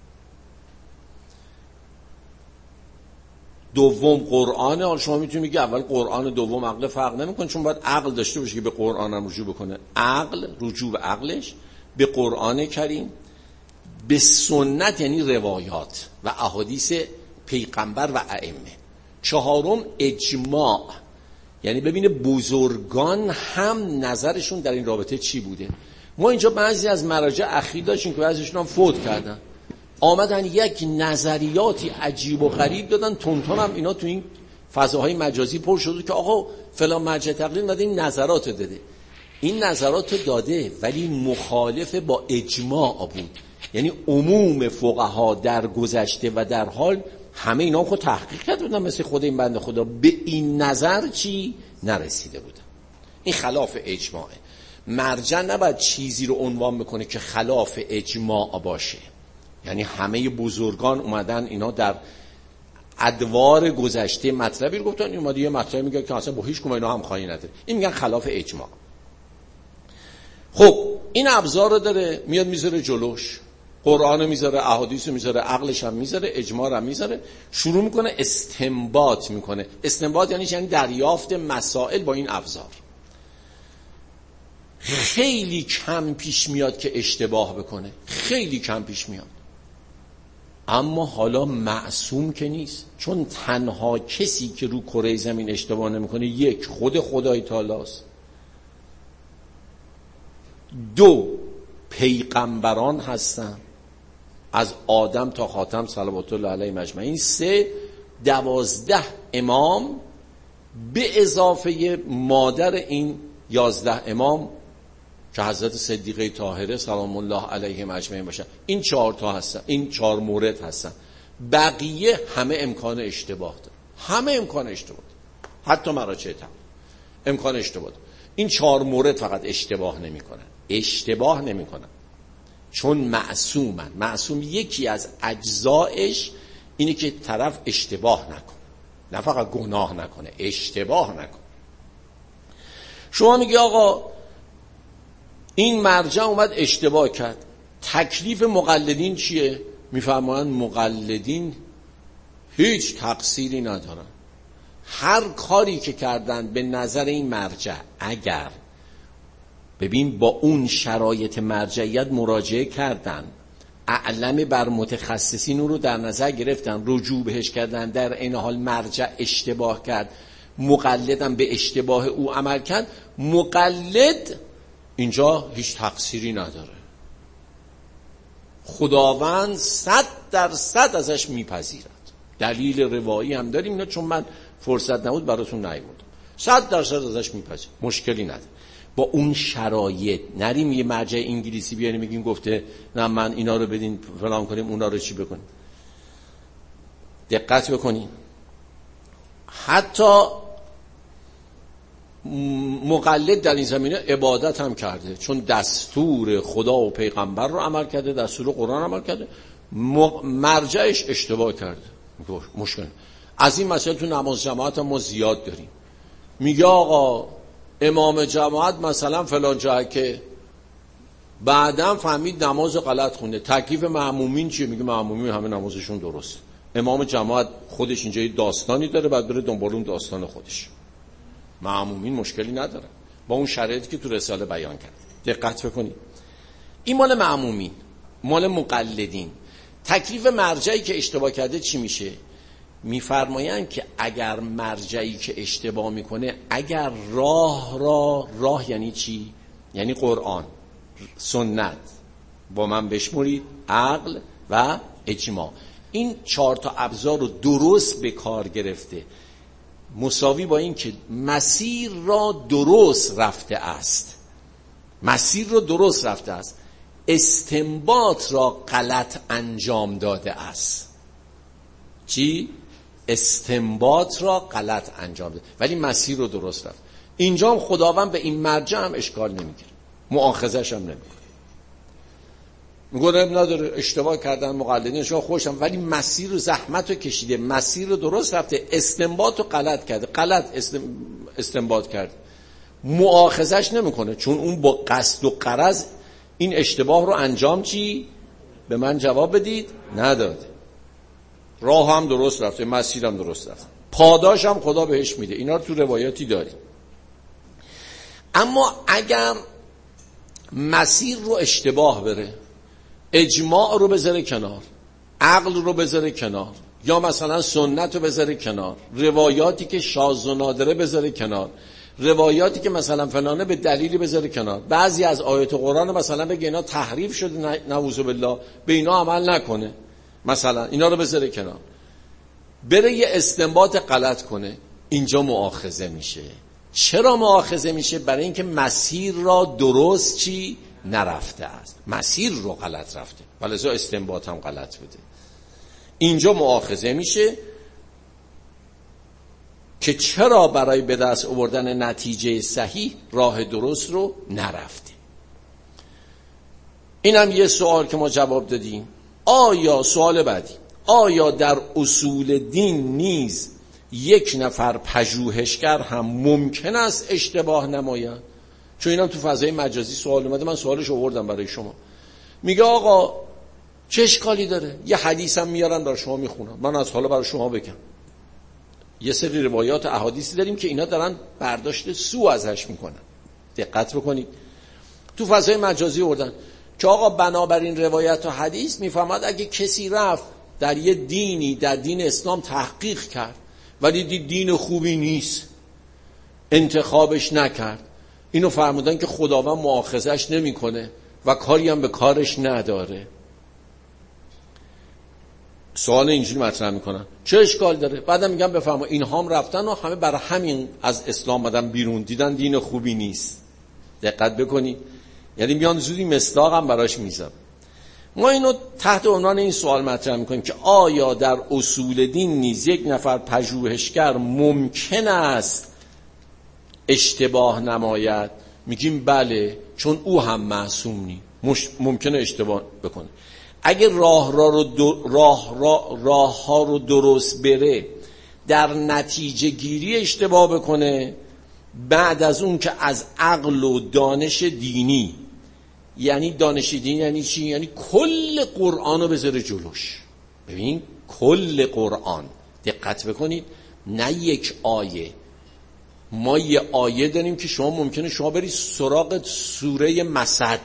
دوم قرآنه. حالا شما میتونید بگید اول قرآن دوم عقل، فرق نمیکنه، چون باید عقل داشته باشه که به قرآن هم رجوع بکنه. عقل، رجوع به عقلش، به قرآن کریم، به سنت یعنی روایات و احادیث پیغمبر و ائمه. چهارم اجماع، یعنی ببینه بزرگان هم نظرشون در این رابطه چی بوده. ما اینجا بعضی از مراجع اخیر داشتیم که بعضیشون هم فوت کردن، آمدن یک نظریاتی عجیب و غریب دادن، تونتون هم اینا تو این فضاهای مجازی پر شده که آقا فلان مرجع تقلید اومده این نظرات داده. این نظرات داده ولی مخالف با اجماع بود، یعنی عموم فقها در گذشته و در حال همه اینا خود تحقیق کرده بودن، مثل خود این بنده خدا به این نظر چی نرسیده بودن. این خلاف اجماعه. مرجع نباید چیزی رو عنوان بکنه که خلاف اجماع باشه، یعنی همه بزرگان اومدن اینا در ادوار گذشته مطلبی رو گفتن، این اومده یه مطلبی میگه که اصلا با هیچ کدوم اینا همخوانی نداره، این میگن خلاف اجماع. خب این ابزار رو داره، میاد میذاره جلوش، قرآن میذاره، احادیث میذاره، عقلش هم میذاره، اجماع هم میذاره، شروع میکنه استنباط میکنه. استنباط یعنی دریافت مسائل با این ابزار. خیلی کم پیش میاد که اشتباه بکنه، خیلی کم پیش میاد، اما حالا معصوم که نیست، چون تنها کسی که رو کره زمین اشتباه نمیکنه یک خود خدای تعالی است، دو پیغمبران هستن از آدم تا خاتم صلوات الله علیهم اجمعین، سه 12 امام به اضافه مادر این 11 امام که حضرت صدیقه طاهره سلام الله علیهم اجمعین باشه. این 4 تا هستن، این 4 مورد هستن. بقیه همه امکان اشتباه داره، همه امکان اشتباه داره، حتی مراجع امکان اشتباه داره. این 4 مورد فقط اشتباه نمیکنن چون معصومن. معصوم یکی از اجزایش اینه که طرف اشتباه نکنه، نه فقط گناه نکنه، اشتباه نکنه. شما میگی آقا این مرجع اومد اشتباه کرد، تکلیف مقلدین چیه؟ میفرمایند مقلدین هیچ تقصیری ندارن، هر کاری که کردن به نظر این مرجع، اگر ببین با اون شرایط مرجعیت مراجعه کردن، اعلم بر متخصصین رو در نظر گرفتن، رجوع بهش کردن، در این حال مرجع اشتباه کرد، مقلدم به اشتباه او عمل کرد، مقلد اینجا هیچ تقصیری نداره، خداوند 100% ازش میپذیرد. دلیل روایی هم داریم اینا، چون من فرصت نبود براتون نیاوردم. 100% ازش میپذیرد، مشکلی نداره. با اون شرایط نریم یه مرجع انگلیسی بیاریم بگیم گفته نه من اینا رو بدین فلان کنیم، اونا رو چی بکنیم. دقت بکنیم، حتی مقلد در این زمینه عبادت هم کرده، چون دستور خدا و پیغمبر رو عمل کرده، دستور قرآن عمل کرده، مرجعش اشتباه کرده، مشکل. از این مسئله تو نماز جماعت هم ما زیاد داریم. میگه آقا امام جماعت مثلا فلان جا که بعدم فهمید نماز غلط خونده، تکلیف مأمومین چیه؟ میگه مأمومین همه نمازشون درست. امام جماعت خودش اینجا یه داستانی داره، بعد بره دنبال اون داستان خودش. مأمومین مشکلی نداره با اون شرایطی که تو رساله بیان کرد. دقت بکنید، این مال مأمومین، مال مقلدین. تکلیف مرجعی که اشتباه کرده چی میشه؟ میفرمایند که اگر مرجعی که اشتباه میکنه، اگر راه یعنی چی؟ یعنی قرآن، سنت، با من بشمرید عقل و اجماع، این 4 تا ابزار رو درست به کار گرفته، مساوی با این که مسیر را درست رفته است، استنباط را غلط انجام داده است. چی؟ استنباط را غلط انجام داده ولی مسیر رو درست رفت. اینجا هم خداوند به این مرجع هم اشکال نمیگیره، مؤاخذش هم نمیکنه. میگه نداره، اشتباه کردن مقلدین شما خوشم، ولی مسیر و زحمت رو کشیده، مسیر رو درست رفته، استنباط رو غلط کرده، غلط استنباط کرده، مؤاخذش نمیکنه، چون اون با قصد و غرض این اشتباه رو انجام چی به من جواب بدید نداده. راه هم درست رفته، مسیر هم درست رفته، پاداش هم خدا بهش میده. اینا رو تو روایاتی داریم. اما اگر مسیر رو اشتباه بره، اجماع رو بذاره کنار، عقل رو بذاره کنار، یا مثلا سنت رو بذاره کنار، روایاتی که شاذ و نادره بذاره کنار، روایاتی که مثلا فلانه به دلیلی بذاره کنار، بعضی از آیات قرآن مثلا بگه اینا تحریف شده نعوذ بالله، به اینا عمل نکنه، مثلا اینا رو بذاره کنار، بره یه استنباط غلط کنه، اینجا مؤاخذه میشه. چرا مؤاخذه میشه؟ برای اینکه مسیر را درست چی نرفته است، مسیر رو غلط رفته، ولذا استنباط هم غلط بده. اینجا مؤاخذه میشه که چرا برای به دست آوردن نتیجه صحیح راه درست رو نرفته. اینم یه سوال که ما جواب دادیم. آیا سوال بعدی، آیا در اصول دین نیز یک نفر پژوهشگر هم ممکن است اشتباه نماید؟ چون اینم تو فضای مجازی سوال اومده، من سوالش آوردم برای شما. میگه آقا چه اشکالی داره؟ یه حدیث هم میارن برای شما میخونم، من از حالا برای شما بگم. یه سری روایات و احادیثی داریم که اینا دارن برداشت سو ازش میکنن. دقت بکنید، تو فضای مجازی آوردن که آقا بنابراین روایت و حدیث میفهمد اگه کسی رفت در یه دینی، در دین اسلام تحقیق کرد ولی دین خوبی نیست، انتخابش نکرد، اینو فرمودن که خداوند مؤاخذش نمیکنه و کاری هم به کارش نداره. سوال اینجوری مطرح میکنن چه اشکال داره؟ بعدم میگم بفرما اینها هم رفتن و همه برای همین از اسلام آمدن بیرون، دیدن دین خوبی نیست. دقت بکنید، یعنی میان زودی مصداق هم براش میذارن. ما اینو تحت عنوان این سوال مطرح میکنیم که آیا در اصول دین نیز یک نفر پژوهشگر ممکن است اشتباه نماید؟ میگیم بله، چون او هم معصوم نیست، ممکنه اشتباه بکنه. اگه راه ها رو درست بره، در نتیجه گیری اشتباه بکنه، بعد از اون که از عقل و دانش دینی، یعنی دانش دینی یعنی چی؟ یعنی کل قرآن رو بذاره جلوش. ببین کل قرآن، دقت بکنید، نه یک آیه. ما یه آیه داریم که شما ممکنه شما بری سراغ سوره مسد،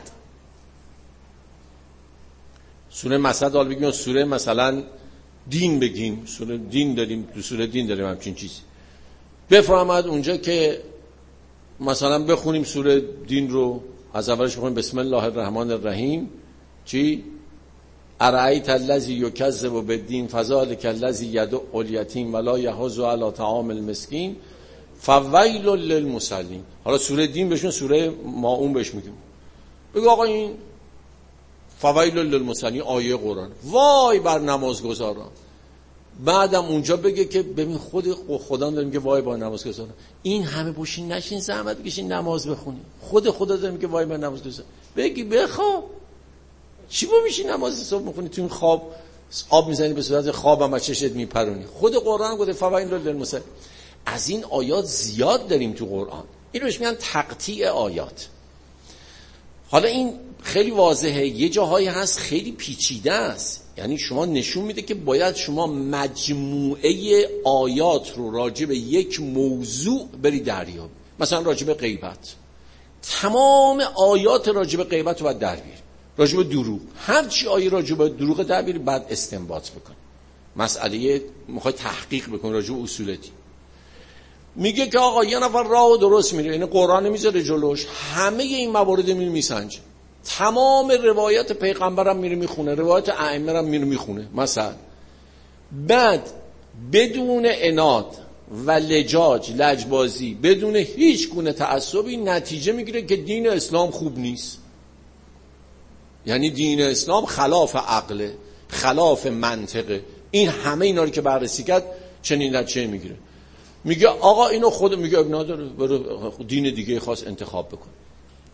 سوره مسد، حالا بگیم سوره مثلا دین، بگیم سوره دین داریم، تو سوره دین داریم همچین چیزی، بفرماد اونجا که مثلا بخونیم سوره دین رو از اولش بخونیم بسم الله الرحمن الرحیم، چی؟ ارایت الذی یکذب بالدین فذلک الذی یدع الیتیم ولا یحض علی طعام المسکین فویل للمصلین. حالا سوره دین بهشون سوره ماعون بهش میگیم. بگو آقا این فویل للمصلین آیه قرآن، وای بر نمازگزاران. بعدم اونجا بگه که ببین خدا داره میگه وای بر نمازگزاران، این همه بوشین نشین زحمت بکشین نماز بخونین، خدا داره میگه وای بر نمازگزاران. بگی بخواب، چی با میشین نماز صبح میخونی تو این خواب آب میزنی به صورت خواب هم از چشت میپرونی؟ خود قرآن گفته فویل للمصلین. از این آیات زیاد داریم تو قرآن، اینو بهش میگن تقطیع آیات. حالا این خیلی واضحه، یه جاهایی هست خیلی پیچیده است، یعنی شما نشون میده که باید شما مجموعه آیات رو راجع به یک موضوع بری دریابی. مثلا راجع به غیبت، تمام آیات راجع به غیبت رو باید در بیاری، راجع به دروغ، هر چی آیه راجع به دروغ در بیاری بعد استنباط بکن، مسئله میخوای تحقیق بکن راجع به اصول دین. میگه که آقا یه نفر راهو درست میره، این قرآن میذاره جلوش، همه این موارد میسنجه، تمام روایت پیغمبرم میره میخونه، روایت ائمه هم میره میخونه مثلا، بعد بدون عناد و لجبازی، بدون هیچ گونه تعصبی نتیجه میگیره که دین اسلام خوب نیست. یعنی دین اسلام خلاف عقله، خلاف منطقه. این همه اینا رو که بررسی کرد چنین نتیجه میگیره. میگه آقا اینو خود میگه اب نداره، برو دین دیگه خاص انتخاب بکن.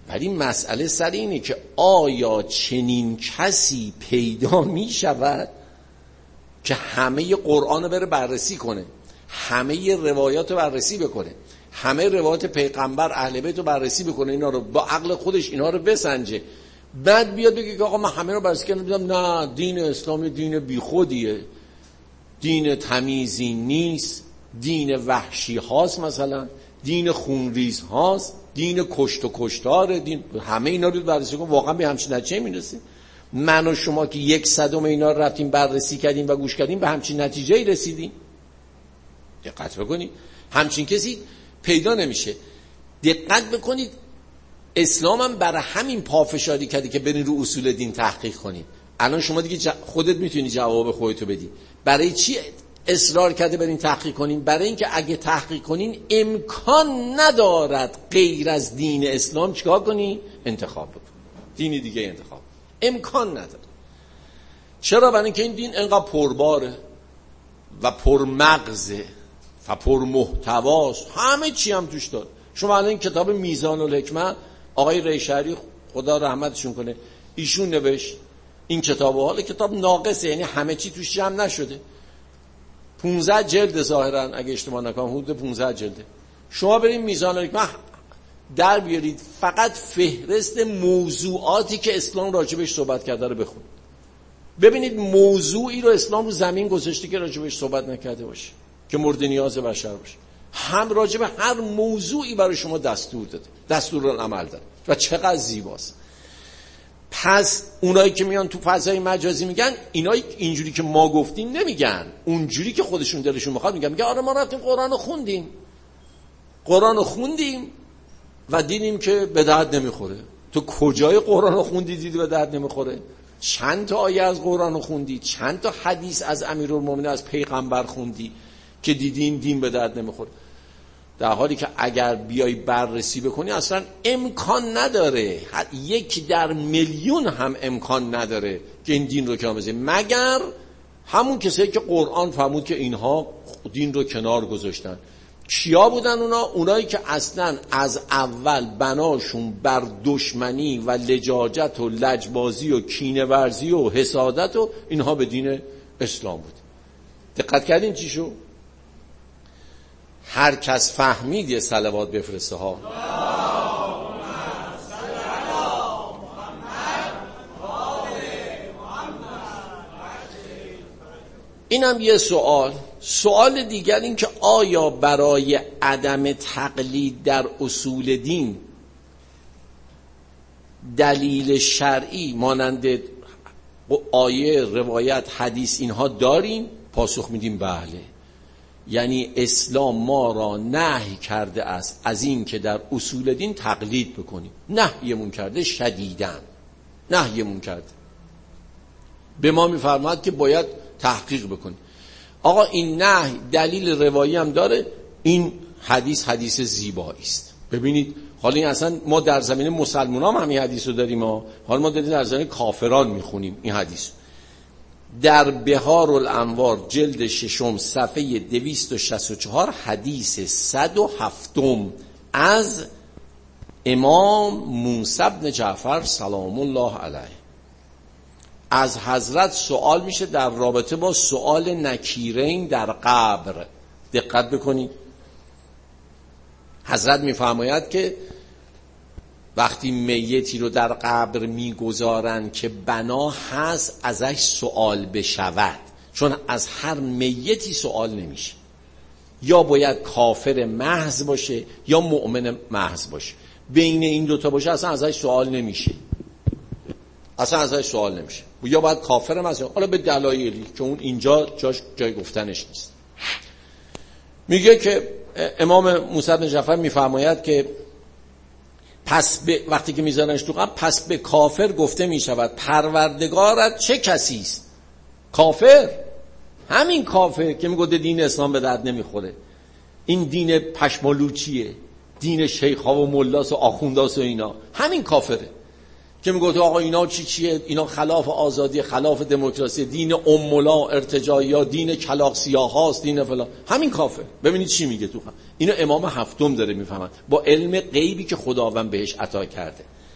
ولی مسئله سر اینه که آیا چنین کسی پیدا می شود که همه قرآن رو بره بررسی کنه، همه روایات رو بررسی بکنه، همه روایات پیغمبر اهل بیت رو بررسی بکنه، اینا رو با عقل خودش اینا رو بسنجه، بعد بیاد بگه که آقا من همه رو بررسی کردم، نه دین اسلامی دین بیخودیه، دین تمیزی نیست، دین وحشی هاست، مثلا دین خونریز هاست، دین کشت و کشتاره، دین همه اینا رو بررسی کن، واقعا به همچین نتیجه میرسیم؟ من و شما که 1/100 اینا رو رفتیم بررسی کردیم و گوش کردیم به همچین نتیجه‌ای رسیدیم؟ دقت بکنید، همچین کسی پیدا نمیشه. دقت بکنید، اسلام هم برای همین پافشاری کرده که برین رو اصول دین تحقیق کنید. الان شما دیگه خودت میتونی جواب خودتو بدی. برای چی اصرار کرده برین تحقیق کنین؟ برای اینکه اگه تحقیق کنین امکان ندارد غیر از دین اسلام چیکار کنی؟ انتخاب بکن، دینی دیگه انتخاب، امکان نداره. چرا؟ برای اینکه این دین انقدر پرباره و پرمغزه و پرمحتواست، همه چی هم توش داره. شما الان این کتاب میزان الحکمه آقای ریشهری خدا رحمتشون کنه ایشون نوشت این کتابو، حالا کتاب ناقصه، یعنی همه چی توش جمع نشده، 15 جلد ظاهرا اگه اشتباه نکنم، حدود 15 جلده. شما برید میزان الحکمه در بیارید، فقط فهرست موضوعاتی که اسلام راجبش صحبت کرده رو بخونید، ببینید موضوعی رو اسلام رو زمین گذاشته که راجبش صحبت نکرده باشه، که مورد نیاز بشر باشه. هم راجب هر موضوعی برای شما دستور داده، دستورالعمل داره و چقدر زیباست. پس اونایی که میان تو فضای مجازی میگن اینایی اینجوری که ما گفتیم نمیگن، اونجوری که خودشون دلشون میخواد میگن آره ما رفتیم قرآن رو خوندیم و دیدیم که به درد نمیخوره. تو کجای قرآن رو خوندی دیدی به درد نمیخوره؟ چند تا آیه از قرآن رو خوندی؟ چند تا حدیث از امیرالمومنین از پیغمبر خوندی که دیدی این دین به درد نمیخوره؟ در حالی که اگر بیای بررسی بکنی اصلا امکان نداره، 1 در میلیون هم امکان نداره که این دین رو کنار، مگر همون کسایی که قرآن فرمود که اینها دین رو کنار گذاشتن. کیا بودن اونا؟ اونایی که اصلا از اول بناشون بر دشمنی و لجاجت و لجبازی و کینه ورزی و حسادت و اینها به دین اسلام بود. دقت کردین چی شو؟ هر کس فهمید یه صلوات بفرسته ها. اینم یه سوال دیگر این که آیا برای عدم تقلید در اصول دین دلیل شرعی مانند آیه، روایت، حدیث اینها داریم؟ پاسخ میدیم بله. یعنی اسلام ما را نهی کرده است از این که در اصول دین تقلید بکنیم، نهیمون کرده، شدیداً نهیمون کرده. به ما میفرماد که باید تحقیق بکنیم. آقا این نهی دلیل روایی هم داره، این حدیث زیبایی است. ببینید حالا این اصلا ما در زمینه مسلمان هم همین حدیث رو داریم، حالا ما داریم در زمینه کافران میخونیم این حدیث. در بهار الانوار جلد 6 صفحه 264 حدیث 107 از امام موسی بن جعفر سلام الله علیه از حضرت سوال میشه در رابطه با سوال نکیرین در قبر. دقت بکنید، حضرت میفرماید که وقتی میتی رو در قبر میگذارن که بنا هست ازش سوال بشود، چون از هر میتی سوال نمیشه، یا باید کافر محض باشه یا مؤمن محض باشه، بین این دوتا باشه اصلا ازش سوال نمیشه، یا باید کافر محض، حالا به دلایلی که اون اینجا جای گفتنش نیست. میگه که امام موسی بن جعفر میفرماید که پس وقتی که میذارنش تو قبر، پس به کافر گفته میشود پروردگارت چه کسی است؟ کافر، همین کافر که میگه دین اسلام به درد نمیخوره، این دین پشمالو چیه، دین شیخ ها و ملاس و آخونداس و اینا، همین کافره که میگه آقا اینا چیه، اینا خلاف آزادی، خلاف دموکراسی، دین امولا ارتجاعی، دین کلاغ سیاه هاست، دین فلان، همین کافر. ببینید چی میگه تو اینو امام هفتم داره میفهمن با علم غیبی که خداوند بهش عطا کرده.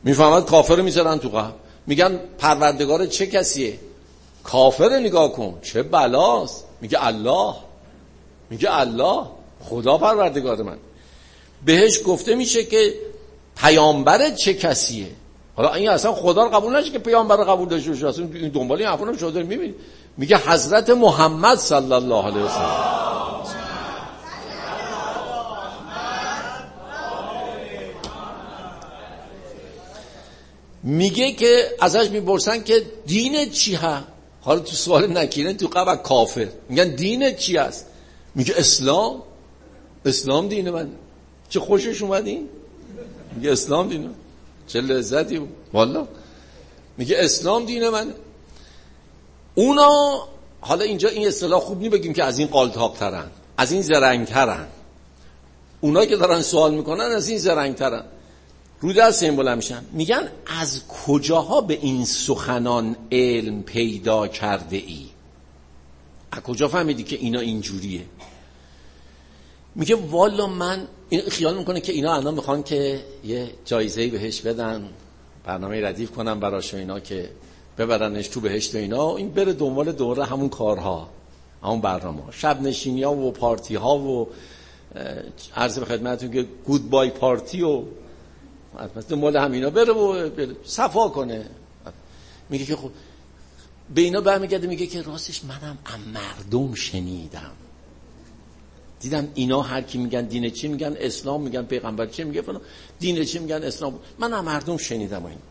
میفهمد کافر میذارن تو قبر، میگن پروردگار چه کسیه؟ کافر نگاه کن چه بلاست. میگه الله، میگه الله خدا پروردگار من. بهش گفته میشه که پیامبرت چه کسیه؟ حالا این اصلا خدا رو قبول نشه که پیامبر رو قبول داشته باشه، اصلا این دنبال این حرفا شده میبینی. میگه حضرت محمد صلی الله علیه و سلم. میگه که ازش میپرسن که دینت چی هست؟ حالا تو سوال نکیرن تو قبر کافر میگن دینت چی هست؟ میگه اسلام. اسلام دین من. چه خوشش اومد این؟ میگه اسلام دین من. چه لذتی بود والله. میگه اسلام دین من. اونا حالا اینجا این اصطلاح خوب نی بگیم که از این قالتاق ترن، از این زرنگ ترن. اونا که دارن سوال میکنن از این زرنگ ترن. رو دست این بلند میشن میگن از کجاها به این سخنان علم پیدا کرده ای؟ از کجا فهمیدی که اینا اینجوریه؟ میگه والا من این خیال میکنه که اینا الان میخوان که یه جایزه‌ای بهش بدن، برنامه ردیف کنن براش اینا که ببرنش تو بهشت و اینا، این بره دنبال دوره همون کارها، همون برنامه، شب نشینی ها و پارتی ها و عرض به خدمتتون که گود بای پارتی و دنبال همینا بره و صفا کنه. میگه که خب به اینا برمیگرده میگه که راستش منم مردم شنیدم دیدم اینا هر کی میگن دین چی میگن اسلام، میگن پیغمبر چی میگه فلان، دین چی میگن اسلام. منم مردم شنیدم این.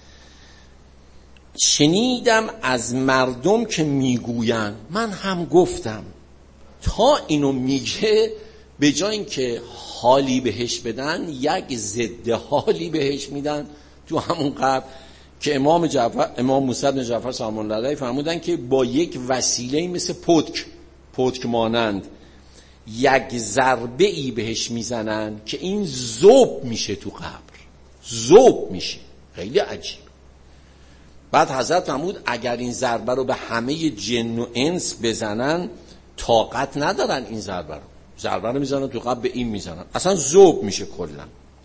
شنیدم از مردم که میگوین من هم گفتم. تا اینو میگه به جای اینکه حالی بهش بدن یک ضد حالی بهش میدن تو همون قبر که امام موسی بن جعفر سلام الله علیه فرمودن که با یک وسیله مثل پتک مانند یک ضربه ای بهش میزنن که این ذوب میشه تو قبر، ذوب میشه. خیلی عجیب. بعد حضرت فرمود اگر این ضربه رو به همه جن و انس بزنن طاقت ندارن این ضربه رو میزنن تو قبر، به این میزنن اصلا ذوب میشه کلا.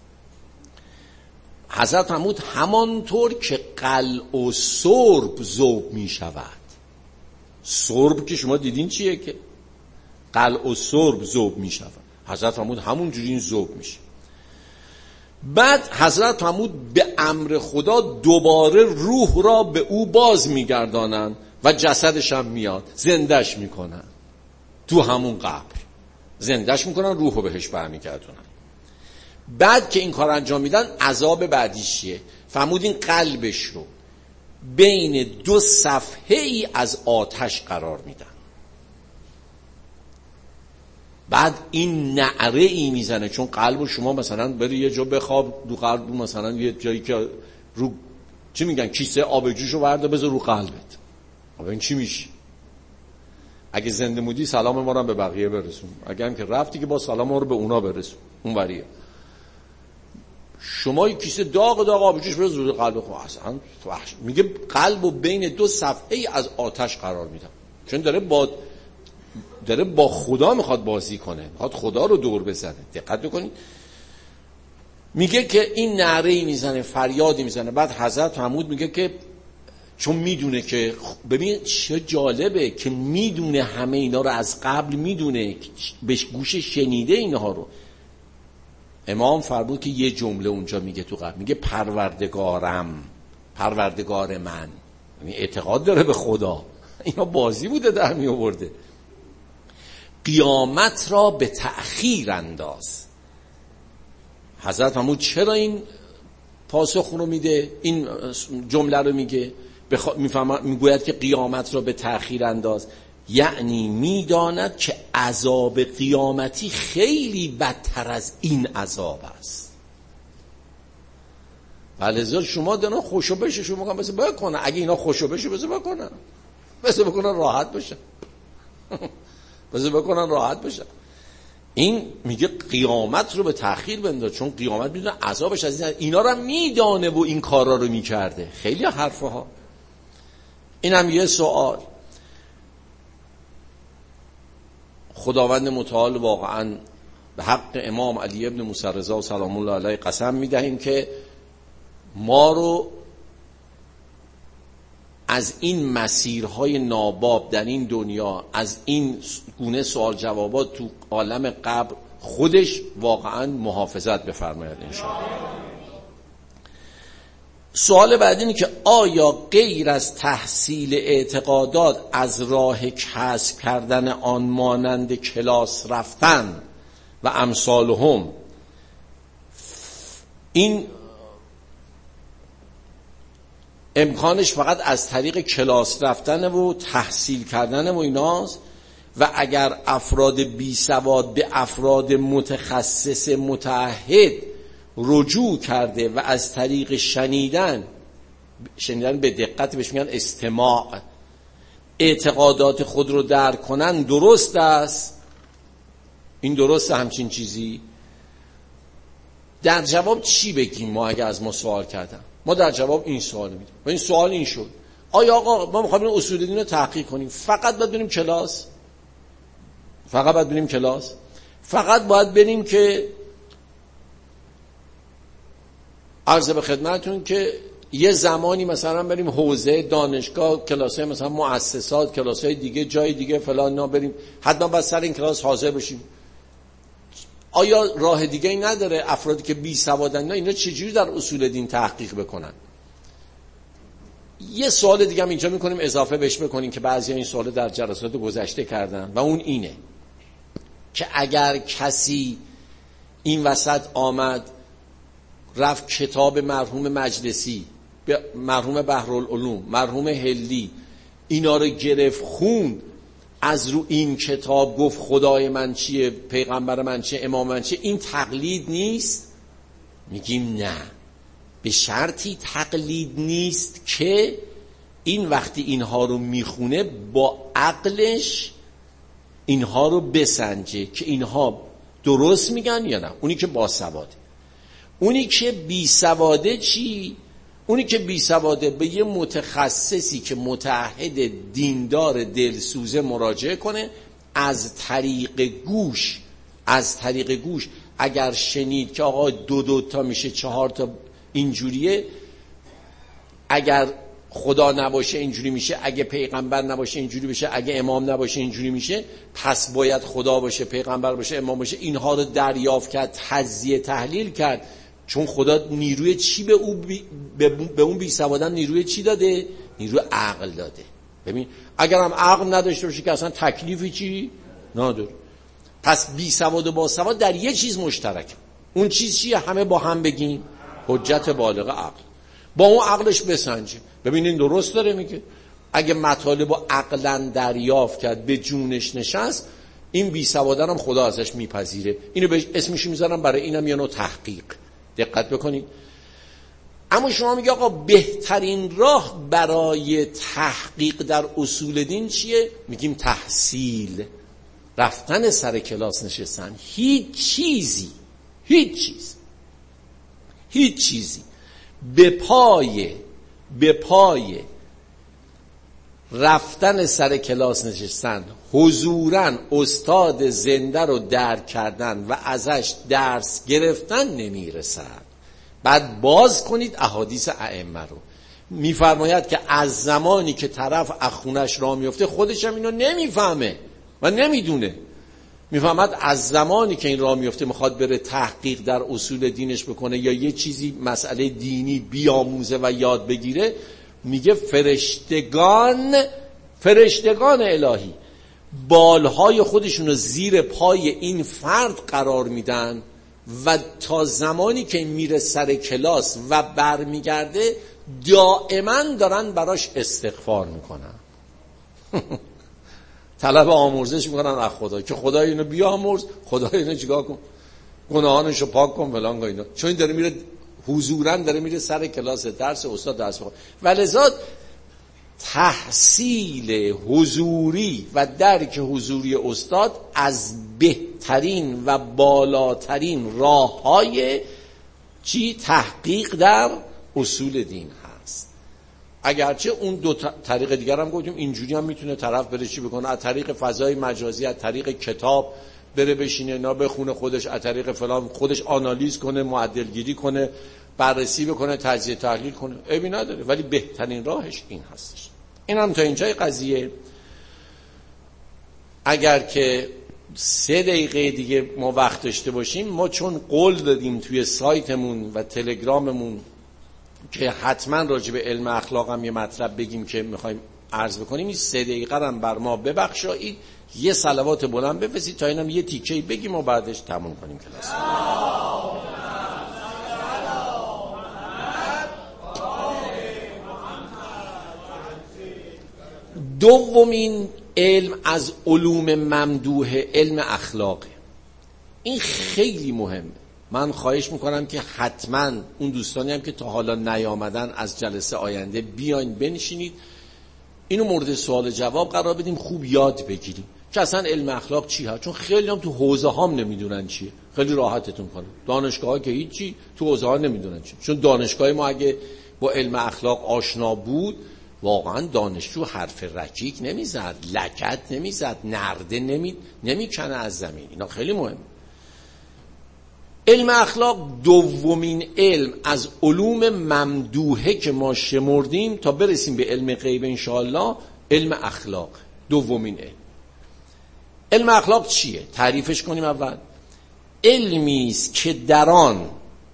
حضرت فرمود همانطور که قلع و سرب ذوب میشود. سرب که شما دیدین چیه که قلع و سرب ذوب میشود. حضرت فرمود همون جوری این ذوب میشه. بعد حضرت فرمود به امر خدا دوباره روح را به او باز میگردانن و جسدش هم میاد زندش میکنن تو همون قبر، زندش میکنن روح رو بهش برمیگردونن. بعد که این کار انجام میدن عذاب بعدیش چیه؟ فرمود این قلبش رو بین دو صفحه ای از آتش قرار میدن. بعد این نعره ای میزنه، چون قلب شما مثلا بری یه جا بخواب رو قلب، مثلا یه جایی که رو چی میگن کیسه آب جوشو ورده بذار رو قلبت، این چی میشه؟ اگه زنده مودی سلام ما رو به بقیه برسون، اگه هم که رفتی که با سلام ما رو به اونا برسون اون وریه. شما یه کیسه داغ آب جوش بذار رو قلب خود، اصلا میگه قلبو بین دو صفحه ای از آتش قرار میدم، چون داره با خدا میخواد بازی کنه، میخواد خدا رو دور بزنه. دقت بکنید. میگه که این نعره‌ای میزنه، فریادی میزنه. بعد حضرت محمود میگه که چون میدونه که ببین چه جالبه که میدونه همه اینا رو از قبل میدونه، به گوش شنیده اینها رو. امام فرمود که یه جمله اونجا میگه تو قبل، میگه پروردگارم، پروردگار من، یعنی اعتقاد داره به خدا. اینا بازی بوده در می آورده. قیامت را به تأخیر انداز. حضرت محمود چرا این پاسخ رو میده، این جمله رو میگه؟ میگوید که قیامت را به تأخیر انداز، یعنی میداند که عذاب قیامتی خیلی بدتر از این عذاب است. ولذا شما دارن خوشو بشه، شما میگن بس بکنن، اگه اینا خوشو بشه بس بکنن، بس بکنن راحت بشن بس بکنن راحت بشن. این میگه قیامت رو به تأخیر بنداز، چون قیامت میدونه عذابش از این، اینا رو میدانه و این کارا رو میکرده. خیلی حرفه ها. این هم یه سوال. خداوند متعال واقعا به حق امام علی ابن موسی رضا سلام الله علیه قسم میدهیم که ما رو از این مسیرهای ناباب در این دنیا، از این گونه سوال جوابات تو عالم قبر خودش واقعا محافظت بفرماید انشاءالله. سوال بعد اینه که آیا غیر از تحصیل اعتقادات از راه کسب کردن آن مانند کلاس رفتن و امثالهم، این امکانش فقط از طریق کلاس رفتن و تحصیل کردن و ایناست؟ و اگر افراد بی سواد به افراد متخصص متعهد رجوع کرده و از طریق شنیدن به دقت بهش میگن استماع، اعتقادات خود رو درک کنن، درست است؟ این درسته همچین چیزی؟ در جواب چی بگیم ما اگر از ما سوال کردن؟ ما در جواب این سوال میدیم و این سوال این شد: آیا آقا ما میخوایم اصول دین رو تحقیق کنیم، فقط باید بریم کلاس؟ فقط باید بریم کلاس؟ فقط باید بریم که عرض به خدمتون که یه زمانی مثلا بریم حوزه دانشگاه، کلاسای مثلا مؤسسات، کلاسای دیگه جای دیگه فلان، نا بریم حتما باید سر این کلاس حاضر بشیم؟ آیا راه دیگه ای نداره افرادی که بی سوادن اینا چجوری در اصول دین تحقیق بکنن؟ یه سوال دیگه هم اینجا میکنیم اضافه بهش بکنیم که بعضی این سوال در جلسات گذشته کردن و اون اینه که اگر کسی این وسط آمد رفت کتاب مرحوم مجلسی، مرحوم بحرالعلوم، مرحوم هلی، اینا رو گرفت خون، از رو این کتاب گفت خدای من چیه، پیغمبر من چیه، امام من چیه، این تقلید نیست؟ میگیم نه، به شرطی تقلید نیست که این وقتی اینها رو میخونه با عقلش اینها رو بسنجه که اینها درست میگن یا نه. اونی که باسواده. اونی که بی سواده چی؟ اونی که بی سواده به یه متخصصی که متعهد دیندار دلسوزه مراجعه کنه، از طریق گوش اگر شنید که آقا دو تا میشه 4 تا اینجوریه، اگر خدا نباشه اینجوری میشه، اگه پیغمبر نباشه اینجوری بشه، اگه امام نباشه اینجوری میشه، پس باید خدا باشه، پیغمبر باشه، امام باشه. اینها رو دریافت کرد، تجزیه تحلیل کرد، چون خدا نیروی چی به اون بی سوادان نیروی چی داده؟ نیروی عقل داده. ببین اگر هم عقل نداشته باشه که اصلا تکلیفی چی نداره. پس بی سواد و با سواد در یه چیز مشترک. اون چیز چیه؟ همه با هم بگیم حجت بالغ عقل. با اون عقلش بسنجه ببینین درست داره میگه. اگه مطالب عقلن دریافت کرد، به جونش نشست، این بی سوادان هم خدا ازش میپذیره. اینو به اسمش میذارم، برای اینم یه نوع تحقیق. دقت بکنید. اما شما میگه آقا بهترین راه برای تحقیق در اصول دین چیه؟ میگیم تحصیل، رفتن سر کلاس نشستن. هیچ چیزی به پای رفتن سر کلاس نشستن، حضوراً استاد زنده رو درک کردن و ازش درس گرفتن نمیرسد. بعد باز کنید احادیث ائمه رو. میفرماید که از زمانی که طرف اخونش راه میفته، خودش هم اینو نمیفهمه و نمیدونه. میفهمد از زمانی که این راه میفته میخواد بره تحقیق در اصول دینش بکنه یا یه چیزی مسئله دینی بیاموزه و یاد بگیره، میگه فرشتگان الهی بالهای خودشون رو زیر پای این فرد قرار میدن و تا زمانی که میره سر کلاس و برمیگرده دائما دارن براش استغفار میکنن. طلب آمرزش میکنن از خدا که خدا اینو بیامرز، خدا اینو چیکار کن، گناهانشو پاک کن فلان اینا. چون این داره میره حضوراً داره میره سر کلاس درس استاد درس بخونه. ولذا تحصیل حضوری و درک حضوری استاد از بهترین و بالاترین راه‌های تحقیق در اصول دین هست. اگرچه اون دو طریق دیگر هم گفتیم، اینجوری هم میتونه طرف بره چی بکنه، از طریق فضای مجازی، از طریق کتاب بره بشینه نا بخونه خودش، از طریق فلان خودش آنالیز کنه، معدل گیری کنه، بررسی بکنه، تجزیه تحلیل کنه، عیبی نداره، ولی بهترین راهش این هستش. این هم تا اینجای قضیه. اگر که 3 دقیقه دیگه ما وقت داشته باشیم، ما چون قول دادیم توی سایتمون و تلگراممون که حتما راجع به علم اخلاق هم یه مطلب بگیم که میخوایم عرض بکنیم، این 3 دقیقه هم بر ما ببخشایید، یه صلوات بلند بفرستید تا اینم یه تیکه‌ای بگیم و بعدش تموم کنیم کلاس. دومین علم از علوم ممدوح علم اخلاقه. این خیلی مهمه. من خواهش میکنم که حتما اون دوستانی هم که تا حالا نیامدن از جلسه آینده بیاین بنشینید، اینو مورد سوال جواب قرار بدیم، خوب یاد بگیریم که اصلا علم اخلاق چی هست. چون خیلی هم تو حوزه هام نمیدونن چیه. خیلی راحتتون کنم، دانشگاه ها که هیچی، تو حوزه ها نمیدونن چیه. چون دانشگاه ما اگه با علم اخلاق آشنا بود، واقعا دانشجو حرف رکیک نمیزد، لکت نمیزد، نرده نمیکنه از زمین. اینا خیلی مهم. علم اخلاق دومین علم از علوم ممدوحه که ما شمردیم تا برسیم به علم غیب انشاءالله. علم اخلاق دومین علم. علم اخلاق چیه؟ تعریفش کنیم. اول علمی است که در آن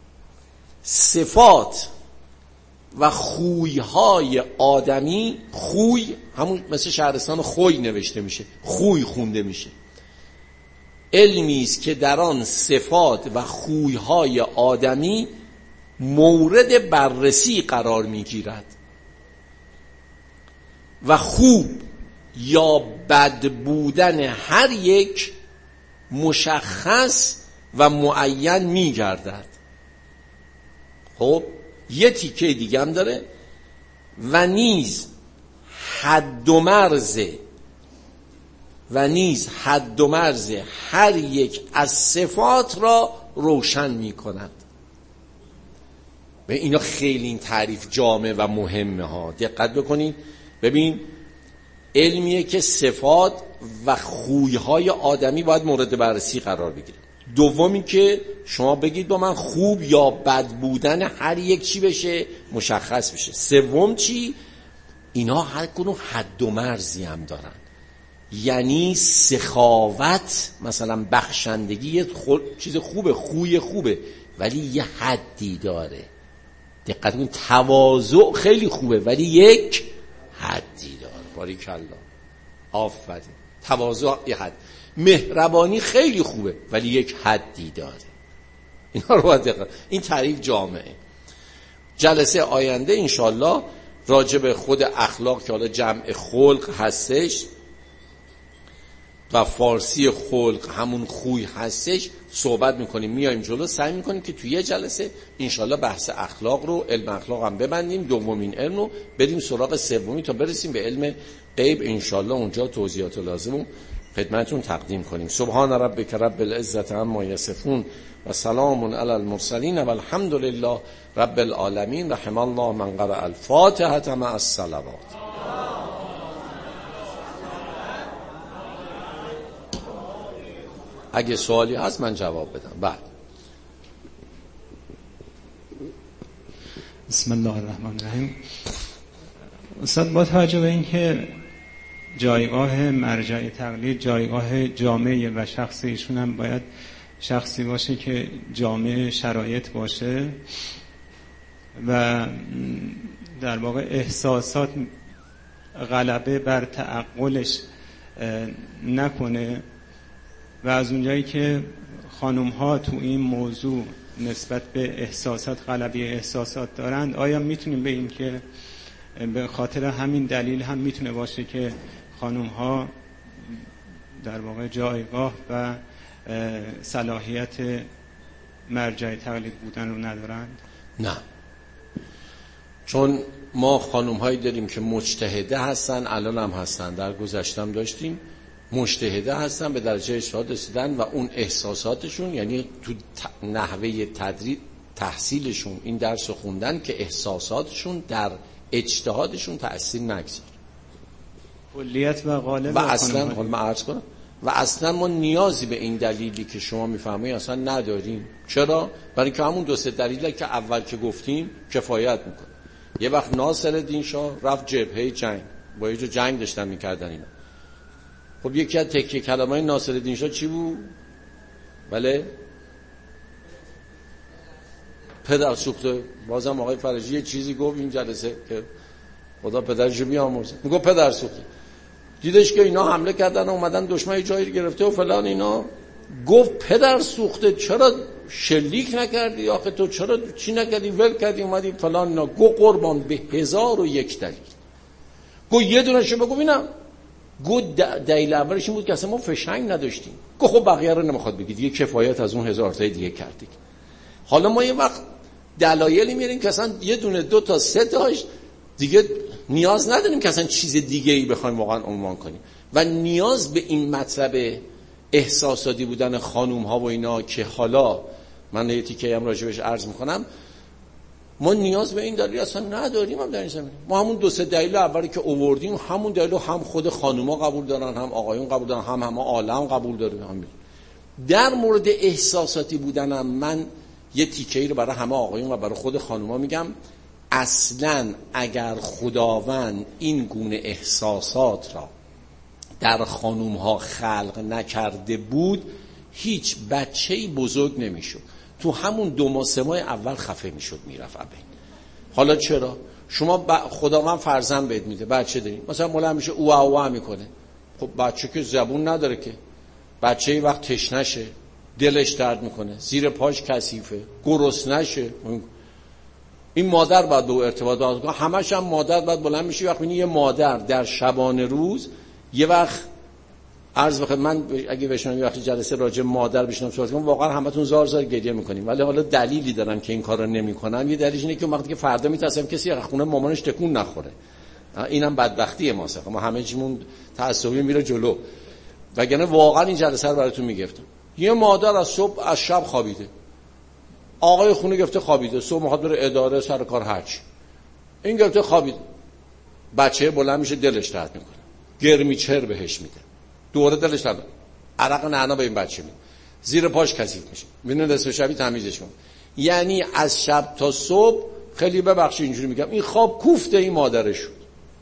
صفات و خویهای آدمی، خوی همون مثل شهرستان خوی نوشته میشه، خوی خونده میشه. علمی است که در آن صفات و خویهای آدمی مورد بررسی قرار میگیرد و خوب یا بد بودن هر یک مشخص و معین میگردد. خب یه تیکه دیگه هم داره، و نیز حد و مرز هر یک از صفات را روشن می کند. به اینا خیلی این تعریف جامع و مهمه ها، دقت بکنید. ببین علمیه که صفات و خویهای آدمی باید مورد بررسی قرار بگیره. دومی که شما بگید با من خوب یا بد بودن هر یک چی بشه، مشخص بشه. سوم چی؟ اینا هر کدوم حد و مرزی هم دارن. یعنی سخاوت مثلا بخشندگی چیز خوبه، خوی خوبه، ولی یه حدی داره. دقت کنید. تواضع خیلی خوبه ولی یک حدی داره. باریکالله، آفرین. تواضع یه حد. مهربانی خیلی خوبه ولی یک حدی داره. اینا رو باید دقت. این تعریف جامعه. جلسه آینده انشالله راجع به خود اخلاق که حالا جمع خلق هستش و فارسی خلق همون خوی هستش صحبت میکنیم، میایم جلو، سعی میکنیم که توی یه جلسه انشالله بحث اخلاق رو، علم اخلاق هم ببندیم، دومین علم رو بریم سراغ سومی تا برسیم به علم غیب انشالله. اونجا توضیحات لازم خدمتتون تقدیم کنیم. سبحان ربک رب العزة عما یصفون و سلام علی المرسلین و الحمد لله رب العالمین. رحم الله من قرأ الفاتحة مع الصلوات. اگه سوالی هست من جواب بدم. بعد بسم الله الرحمن الرحیم. استاد با توجه به اینکه جایگاه مرجع تقلید جایگاه جامعه و شخصی ایشون هم باید شخصی باشه که جامعه شرایط باشه و در واقع احساسات غلبه بر تعقلش نکنه، و از اونجایی که خانم ها تو این موضوع نسبت به احساسات غلبه احساسات دارند، آیا میتونیم به این که به خاطر همین دلیل هم میتونه باشه که خانم ها در واقع جایگاه و صلاحیت مرجع تقلید بودن رو ندارند؟ نه، چون ما خانم هایی داریم که مجتهده هستن، الان هم هستن، در گذشتم داشتیم مجتهده هستن، به درجه اجتهاد رسیدن و اون احساساتشون، یعنی تو نحوه تحصیلشون این درس خوندن که احساساتشون در اجتهادشون تأثیر نگذاره. کلیت و غالب و اصلا من عرض کنم و اصلا ما نیازی به این دلیلی که شما میفهمید اصلا نداریم. چرا؟ برای که همون 2-3 دلیلی که اول که گفتیم کفایت میکنه. یه وقت ناصرالدین شاه رفت جبهه جنگ، با یه جنگ داشتن میکردن اینا. خب یکی از تکیه کلمه‌های ناصرالدین شاه چی بود؟ بله؟ پدر سوخته. بازم آقای فرجی یه چیزی گفت این جلسه که خدا پدرشو بیامرزه، میگه پدر سوخته. دیدش که اینا حمله کردن اومدن دشمن جایی گرفته و فلان اینا، گفت پدر سوخته چرا شلیک نکردی؟ آخه تو چرا چی نکردی؟ ول کردی اومدی فلان اینا. گو قربان به 1001 دلیل. گو یه دونهشو بگو ببینم. گو دلیل اولش این بود که اصلا ما فشنگ نداشتیم. گو خب بقیه رو نمیخواد بگید، دیگه کفایت از اون 1000 تا دیگه کردید. حالا ما یه وقت دلایلی میاریم که اصلا یه دونه 2 تا 3 تاش دیگه نیاز نداریم که اصلا چیز دیگه ای بخوایم واقعا عنوان کنیم. و نیاز به این مطلب احساساتی بودن خانوم ها و اینا که حالا من یه تیکه هم راجبش عرض میکنم، ما نیاز به این دلیل اصلا نداریم. هم در این زمینه ما همون 2-3 دلیل اولی که آوردیم، همون دلیل هم خود خانوما قبول دارن، هم آقایون قبول دارن، هم عالم قبول داره. در مورد احساساتی بودنم من یه تیکه‌ای رو برای همه آقایون و برای خود خانوما میگم. اصلاً اگر خداوند این گونه احساسات را در خانوم‌ها خلق نکرده بود، هیچ بچه‌ای بزرگ نمیشد. تو همون 2 ماه 3 ماه اول خفه میشد میرفت ابین. حالا چرا؟ شما خداوند فرزند بهت میده، بچه داری، مثلا مولا میشه او میکنه. خب بچه که زبون نداره که. بچه ای وقت تشنشه، دلش درد میکنه، زیر پاش کثیفه، گرسنشه، این مادر باید به او ارتباط برقرار کنه. همش هم مادر باید بلند میشه. وقتی میبینی یه مادر در شبانه روز یه وقت عرض بخوام، من اگه بشنم یه وقتی جلسه راجع مادر بشنم صحبت کنم، واقعا همتون زار گریه میکنیم. ولی حالا دلیلی دارن که این کارا نمیکنن. یه دلیلش اینه که وقتی که فردا میترسم کسی از خونه مامانش تکون نخوره. اینم بدبختی ماست. ما همه چیمون تعصبی میره جلو. وگرنه واقعا این جلسه رو براتون میگفتم. یه مادر از صبح از شب خوابیده، آقای خونه گفته خوابیده، صبح میخواد بره اداره سر کار هرچی، این گفته خوابیده، بچه بلند میشه دلش درد میکنه، گرمیچر بهش میده، دوره دلش درد، عرق نعنا به این بچه میده، زیر پاش کثیف میشه، میونه نصف شبی تمیزش کنه. یعنی از شب تا صبح، خیلی ببخشید اینجوری میگم، این خواب کوفته این مادرش شد.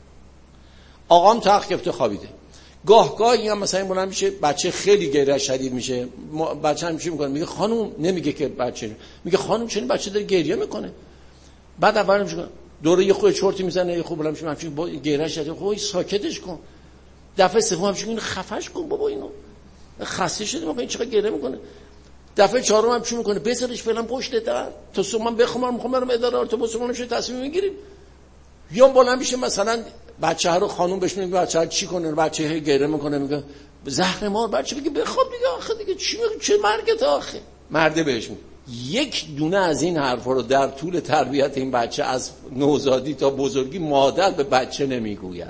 آقام تخت گفته خوابیده. گاهی هم مثلا بلند میشه، بچه خیلی گریه شدید میشه، بچه هم چی میکنه؟ میگه خانم، نمیگه که بچه، میگه خانم چرا بچه داره گریه میکنه؟ بعد اول میشه دوره یه خود چرتی میزنه، یه خوب بلند میشه همچین با گریه شدید، خب ساکتش کن. دفعه سوم همچین اینو خفش کن بابا، اینو خسته شده بابا، این چقدر گریه میکنه. دفعه چهارم هم چی میکنه؟ بذارش فعلا پشت در تا صبح من بخوام، میخوام برم اداره تو بسمون نمیشه تصمیم میگیریم. یا بلند میشه مثلا بچه ها رو خانوم بهش میگه بچه ها چی کنه، بچه ها گریه میکنه، میگه زهر مار، بچه میگه بخواب دیگه، آخه دیگه چی میگه، چه مرگت آخه. مرده بهش میگه. یک دونه از این حرفا رو در طول تربیت این بچه از نوزادی تا بزرگی مادر به بچه نمیگوید.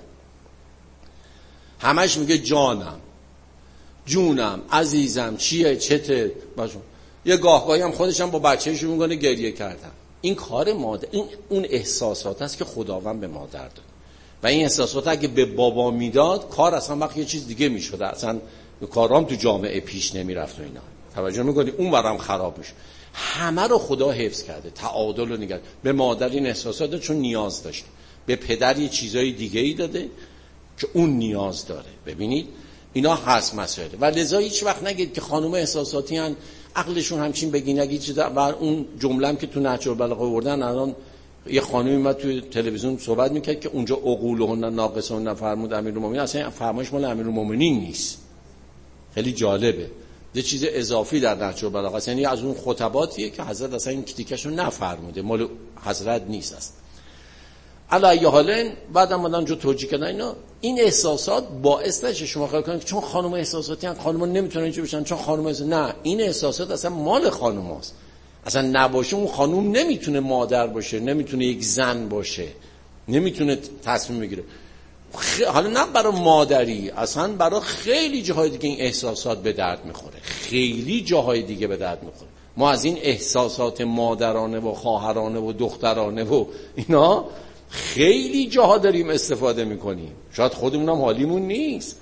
همش میگه جانم، جونم، عزیزم، چیه، چته باشون. یه گاهگاهی هم خودش هم با بچه‌ش میگه گریه کردم. این کار مادر، این اون احساسات است که خداوند به مادر داد. و این احساسات اگه به بابا میداد، کار اصلا وقت یه چیز دیگه میشد، اصلا کارام تو جامعه پیش نمیرفت و اینا. توجه میکنی؟ اون برام خراب میشه. همه رو خدا حفظ کرده، تعادل رو نگه. به مادر این احساسات چون نیاز داشته، به پدر یه چیزای دیگه ای داده که اون نیاز داره. ببینید اینا هست مسائل. و لذا هیچ وقت نگید که خانم احساساتی هن، عقلشون همچین بگین، نگید چیزا. و اون جمله هم که تو نهج البلاغه آوردن، الان یه خانمی اومد تو تلویزیون صحبت میکرد که اونجا عقولهن ناقصهن فرمود امیرالمومنین، اصلا فرمایش مال امیرالمومنین نیست. خیلی جالبه، یه چیز اضافی در نهج البلاغه است، یعنی از اون خطباتیه که حضرت اصلا این تیکشو نفرموده، مال حضرت نیست است. علی حالن بعدم اومدن جو توجیه کردن اینا. این احساسات باعث نشه شما خیال کنید چون خانم احساساتی هستن خانم‌ها نمیتونن اینجوری بشن، چون خانم نه، این احساسات اصلا مال خانم‌هاست. اصلا نباشه اون خانم نمیتونه مادر باشه، نمیتونه یک زن باشه، نمیتونه تصمیم بگیره. حالا نه برای مادری، اصلا برای خیلی جاهای دیگه این احساسات به درد میخوره، خیلی جاهای دیگه به درد میخوره. ما از این احساسات مادرانه و خواهرانه و دخترانه و اینا خیلی جاها داریم استفاده میکنیم. شاید خودمون هم حالیمون نیست،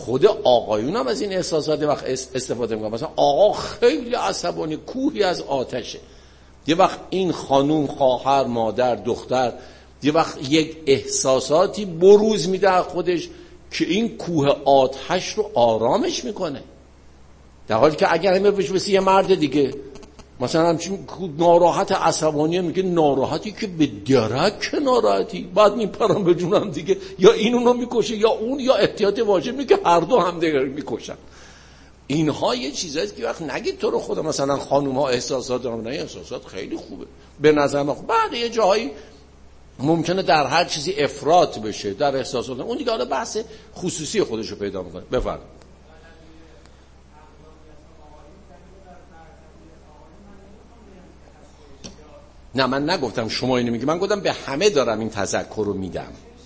خود آقایون هم از این احساسات وقت استفاده میکنن. مثلا آقا خیلی عصبانی، کوهی از آتشه. یه وقت این خانوم، خواهر، مادر، دختر، یه وقت یک احساساتی بروز میده از خودش که این کوه آتش رو آرامش میکنه، در حالی که اگر همه بشه یه مرد دیگه مثلا همچین ناراحت عصبانیه، میگه ناراحتی که به درک ناراحتی، بعد میپرم به جونم دیگه، یا این اونو میکشه یا اون، یا احتیاط واجب میگه هر دو هم دیگه میکشن. اینها یه چیزاییه که وقت نگید تو رو خدا مثلا خانوم ها احساسات دارن، نه احساسات خیلی خوبه به نظر من. بعد یه جایی ممکنه در هر چیزی افراط بشه در احساسات، اون دیگه حالا بحث خصوصی خودشو پیدا میکنه. بفرمایید. نه من نگفتم شما اینو میگی، من گفتم به همه دارم این تذکر رو میدم.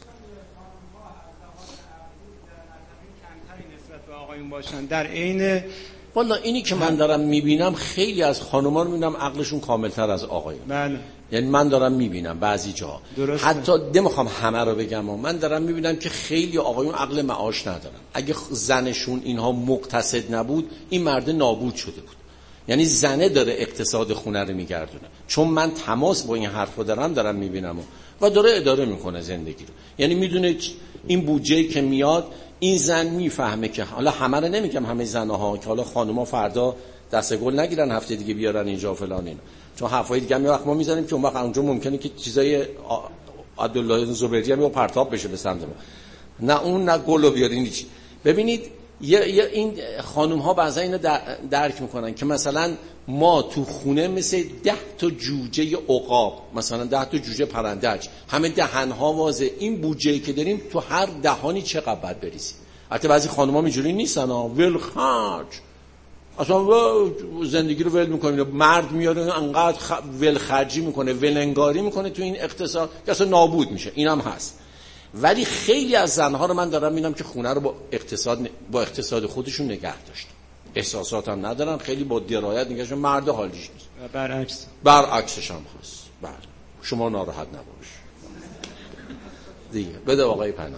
باشن در عین والا اینی که من دارم میبینم خیلی از خانوما رو میبینم عقلشون کاملتر از آقایون. بله. یعنی من دارم میبینم بعضی جا درسته. حتی نمیخوام همه رو بگم، من دارم میبینم که خیلی آقایون عقل معاش ندارن. اگه زنشون اینها مقتصد نبود این مرد نابود شده بود. یعنی زنه داره اقتصاد خونه رو میگردونه، چون من تماس با این حرف رو دارم میبینم و داره اداره میکنه زندگی رو. یعنی میدونه این بودجه‌ای که میاد این زن میفهمه که حالا همه رو نمیگم همه زنها که حالا خانوما فردا دست گل نگیرن هفته دیگه بیارن اینجا فلان اینا، چون حرفای دیگه هم وقت ما میزنیم که اون وقت اونجا ممکنه که چیزای عبدالله زبیری هم پرتاب بشه به سمت ما. نه اون نه گلو بیارین چی. ببینید این خانوم ها بعضا اینو درک میکنن که مثلا ما تو خونه مثل 10 تا جوجه عقاب، مثلا 10 تا جوجه پرندج، همه دهنها وازه، این بودجه‌ای که داریم تو هر دهانی چقدر باید بریزیم. البته بعضی خانوما اینجوری نیستن ها، ول خرج، اصلا زندگی رو ول میکنه. مرد میاره انقدر ول خرجی میکنه، ول انگاری میکنه تو این اقتصاد که اصلا نابود میشه. اینم هست. ولی خیلی از زنها رو من دارم میبینم که خونه رو با اقتصاد خودشون نگه داشتن، احساسات هم ندارن، خیلی با درایت نگهش. مرد حالیش نیست، برعکسش هم هست. بله شما ناراحت نباش دیگه. بده آقای پناه.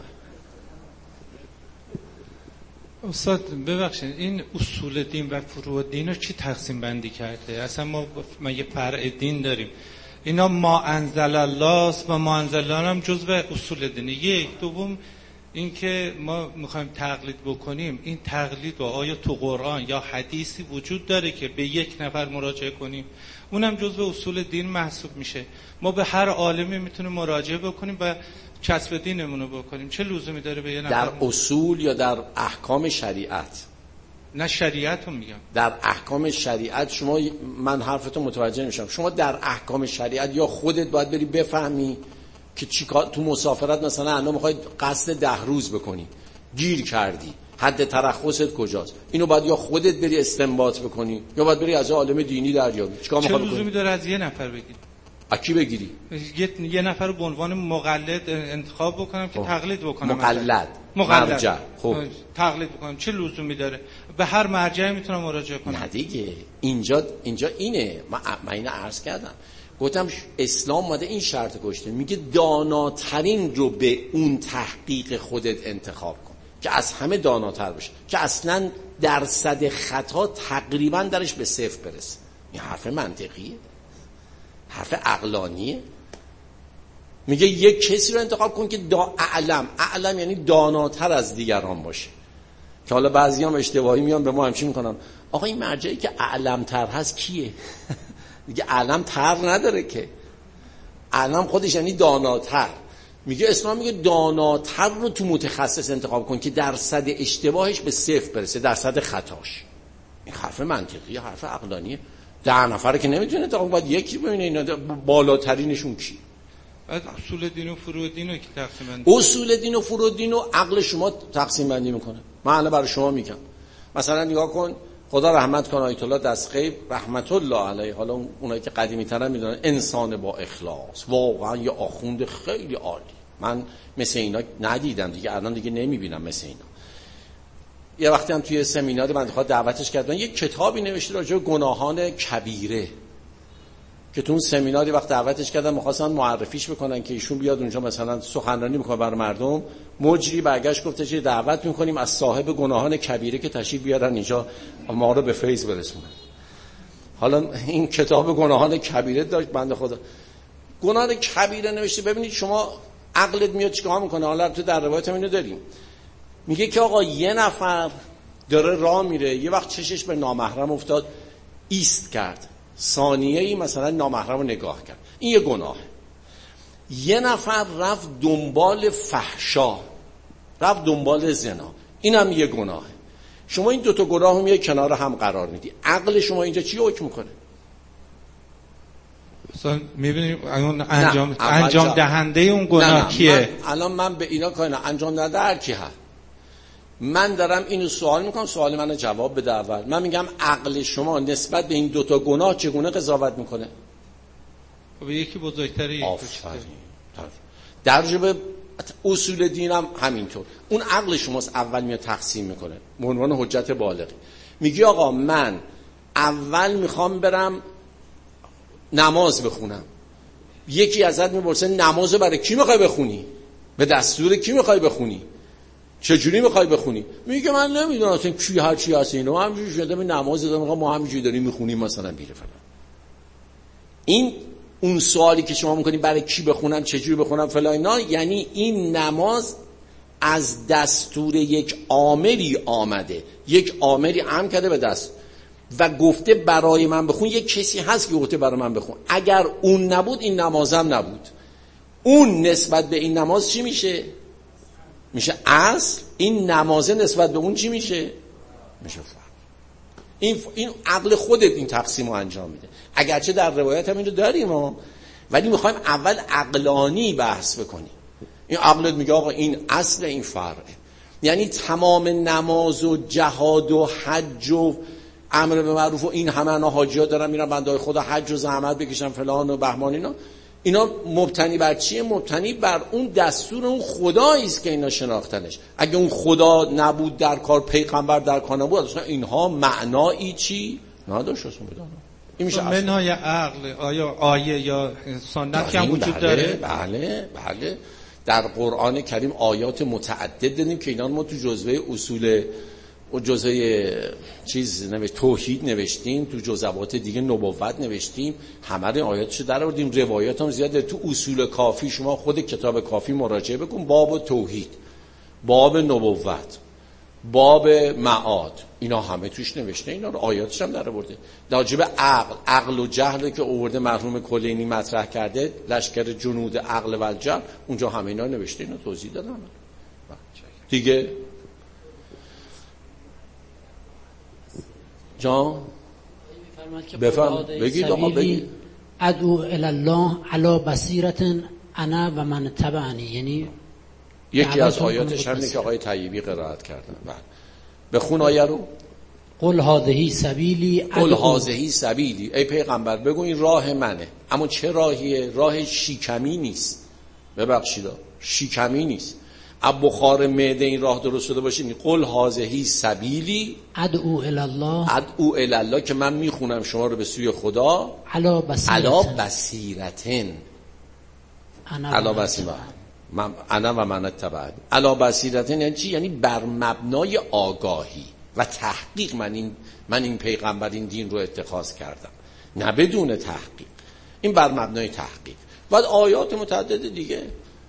استاد ببخشید این اصول دین و فروع دین رو چی تقسیم بندی کرده؟ اصلا ما یه فرع دین داریم، اینا ما انزل الله است و ما انزل الله هم جزء اصول دینه. یک. دوم این که ما میخوایم تقلید بکنیم، این تقلید و آیا تو قرآن یا حدیثی وجود داره که به یک نفر مراجعه کنیم؟ اونم جزء اصول دین محسوب میشه. ما به هر عالمی میتونیم مراجعه بکنیم و کسب دینمون رو بکنیم. چه لزومی داره به یه نفر در اصول یا در احکام شریعت؟ نه شریعت رو میگم. در احکام شریعت شما، من حرفتون متوجه نمیشم، شما در احکام شریعت یا خودت باید بری بفهمی که چیکار تو مسافرت مثلا الان میخوای قصد 10 روز بکنی، گیر کردی، حد ترخصت کجاست، اینو باید یا خودت بری استنباط بکنی یا باید بری از عالم دینی دریابی. چیکار میخوای بکنی؟ چه لزومی داره از یه نفر بگیری؟ کی بگیری؟ یه نفر رو به عنوان مقلد انتخاب بکنم که تقلید بکنم. مقلد مرجع. خب تقلید بکنم چه لزومی داره؟ به هر مرجعی میتونم مراجعه کنم. نه دیگه اینجا اینه. من اینو عرض کردم، گفتم اسلام اومده این شرط گذاشته، میگه داناترین رو به اون تحقیق خودت انتخاب کن که از همه داناتر باشه، که اصلا درصد خطا تقریبا درش به 0 برسه. این حرف منطقیه، حرف عقلانیه. میگه یک کسی رو انتخاب کن که اعلم یعنی داناتر از دیگران باشه. که حالا بعضی هم اشتباهی میان به ما همچین میکنن، آقا این مرجعی که اعلم‌تر هست کیه؟ دیگه اعلم‌تر نداره که، اعلم خودش یعنی داناتر. میگه اسلام میگه داناتر رو تو متخصص انتخاب کن که درصد اشتباهش به 0 برسه، درصد خطاش. این حرف منطقیه، حرف عقلانیه. 10 نفره که نمیتونه انتخاب، باید یکی ببینه اینا بالاترینشون کی. اصول دین و فروع دین رو که تقسیم بندی، اصول دین و فروع دین رو عقل شما تقسیم بندی میکنه. من الان برای شما میگم، مثلا نگاه کن، خدا رحمت کنه آیت الله دستغیب رحمت الله علیه، حالا اونایی که قدیمی ترن میدونن، انسان با اخلاص، واقعا یه آخوند خیلی عالی. من مثل اینا ندیدم دیگه، الان دیگه نمیبینم مثل اینا. یه وقتی هم توی سمینار من دعوتش کردن، یه کتابی نوشته راجع به گناهان کبیره. که تو اون سمیناری وقت دعوتش کردن می‌خواستن معرفیش بکنن که ایشون بیاد اونجا مثلا سخنرانی می‌کنه برای مردم، مجری برگشت گفته چه دعوت می‌کنیم از صاحب گناهان کبیره که تشریف بیارن اینجا ما رو به فیض برسونن. حالا این کتاب گناهان کبیره داشت، بنده خدا گناهان کبیره نوشته. ببینید شما عقلت میاد چیکار میکنه. حالا تو در روایت اینو داریم، میگه که آقا یه نفر داره راه میره، یه وقت چشش به نامحرم افتاد، ایست کرد، ثانیه‌ای مثلا نامحرم رو نگاه کرد، این یه گناهه. یه نفر رفت دنبال فحشا، رفت دنبال زنا، اینم یه گناهه. شما این دوتا گناه رو میای کنار هم قرار میدی، عقل شما اینجا چی حکم میکنه؟ مثلا میبینیم اون انجام دهنده اون گناه کیه؟ الان من به اینا کاری نه، انجام دهنده هر کی هست. من دارم اینو سوال میکنم، سوال منو جواب بده. اول من میگم عقل شما نسبت به این دوتا گناه چگونه قضاوت میکنه؟ خب یکی بزرگتری. آفرین. در جبه اصول دینم همینطور. اون عقل شماست اول میاد تقسیم میکنه به عنوان حجت بالغی. میگی آقا من اول میخوام برم نماز بخونم، یکی ازت میپرسه نمازو برای کی میخوای بخونی؟ به دستور کی میخوای بخونی؟ چجوری میخوای بخونی؟ میگه من نمیدونم اصلا کی هر چی هست، اینو همینجوری شده به نماز دادم، ما همینجوری داریم میخونیم مثلا بیره فلان. این اون سوالی که شما میکنید برای کی بخونم، چجوری بخونم فلان اینا، یعنی این نماز از دستور یک آمری آمده، یک آمری امر کرده به دست و گفته برای من بخون. یک کسی هست که گفته برای من بخون. اگر اون نبود این نمازم نبود. اون نسبت به این نماز چی میشه؟ میشه اصل. این نمازه نسبت به اون چی میشه؟ میشه فرق. این عقل خودت این تقسیم رو انجام میده. اگرچه در روایت هم اینو داریم ولی میخوایم اول عقلانی بحث بکنیم. این عقلت میگه آقا این اصل، این فرقه. یعنی تمام نماز و جهاد و حج و امر به معروف و این همه حاجیات دارن میرن بندهای خدا حج و زحمت بکشن فلان و بهمان، اینا مبتنی بر چیه؟ مبتنی بر اون دستور اون خدایی است که اینا شناختنش. اگه اون خدا نبود در کار، پیغمبر در کار نبود، اصلا اینها معنایی چی نداشت. اصلا بدانم این میشه منهای عقل. آیا آیه یا سنت هم وجود داره؟ بله. در قرآن کریم آیات متعدد داریم که اینا ما تو جزوه اصول و جزء توحید نوشتیم، تو جزوات دیگه نبوت نوشتیم، همه این آیاتشو در آوردیم. روایات هم زیاده. تو اصول کافی شما خود کتاب کافی مراجعه بکن، باب توحید، باب نبوت، باب معاد، اینا همه توش نوشته. اینا رو آیاتش هم در آورده. راجب عقل و جهل که آورده مرحوم کلینی مطرح کرده، لشکر جنود عقل و جهل، اونجا همه اینا نوشته، اینا توضیح دادن دیگه. جان بگید آقا بگید. ادعو الی الله علی بصیرت انا و من تبعنی، یعنی یکی از آیاتش همینه که آقای طیبی قرائت کردن. بخون آیه رو. قل هذه سبیلی، قل هذه سبیلی، ای پیغمبر بگو این راه منه. اما چه راهیه؟ راه شیکمی نیست، ببخشید شیکمی نیست. اب بخار معده این راه درست شده باشه. قل هذه سبیلی ادعو الی الله که من میخونم شما رو به سوی خدا علی بصیرتن، انا و من اتبعنی. علی بصیرتن یعنی چی؟ یعنی بر مبنای آگاهی و تحقیق من این پیغمبر این دین رو اتخاذ کردم، نه بدون تحقیق. این بر مبنای تحقیق. بعد آیات متعدد دیگه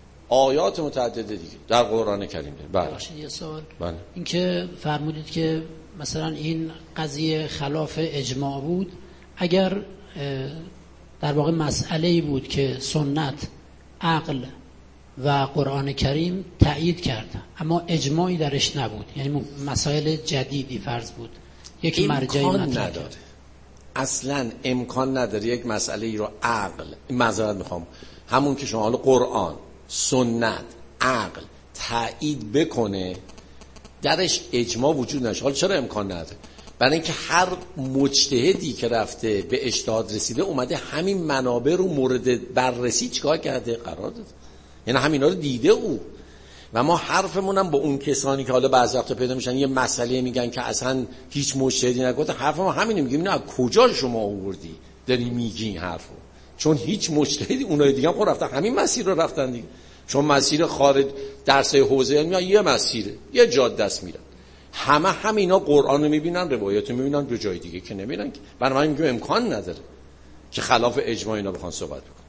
در قرآن کریم. بله. یه سوال. بله. این که فرمودید که مثلا این قضیه خلاف اجماع بود، اگر در واقع مسئله‌ای بود که سنت، عقل و قرآن کریم تأیید کرد اما اجماعی درش نبود، یعنی مسائل جدیدی فرض بود، یک مرجعی نداره، اصلا امکان نداره یک مسئله ای رو عقل، معذرت میخوام، همون که شما حالا قرآن، سنت، عقل تأیید بکنه درش اجماع وجود نشه. حالا چرا امکان نداره؟ برای اینکه هر مجتهدی که رفته به اجتهاد رسیده اومده همین منابع رو مورد بررسی چیکار کرده؟ قرار داده. یعنی همینا رو دیده او. و ما حرفمونم با اون کسانی که حالا بعضی وقتا پیدا میشن یه مسئله میگن که اصلا هیچ مجتهدی نگفته، حرف ما همینه، میگیم اینا از کجا شما آوردی داری میگی این حرفو؟ چون هیچ مجتهدی اونای دیگه هم خود رفتن همین مسیر رو رفتن دیگه. چون مسیر خارج درسای حوزه علمی یه مسیره، یه جاده است میرن. همه همینا قرآن رو میبینن، روایت رو میبینن، دو جای دیگه که نمیرن. بنابراین میگم امکان نداره که خلاف اجماع اینا بخوان صحبت بکنن.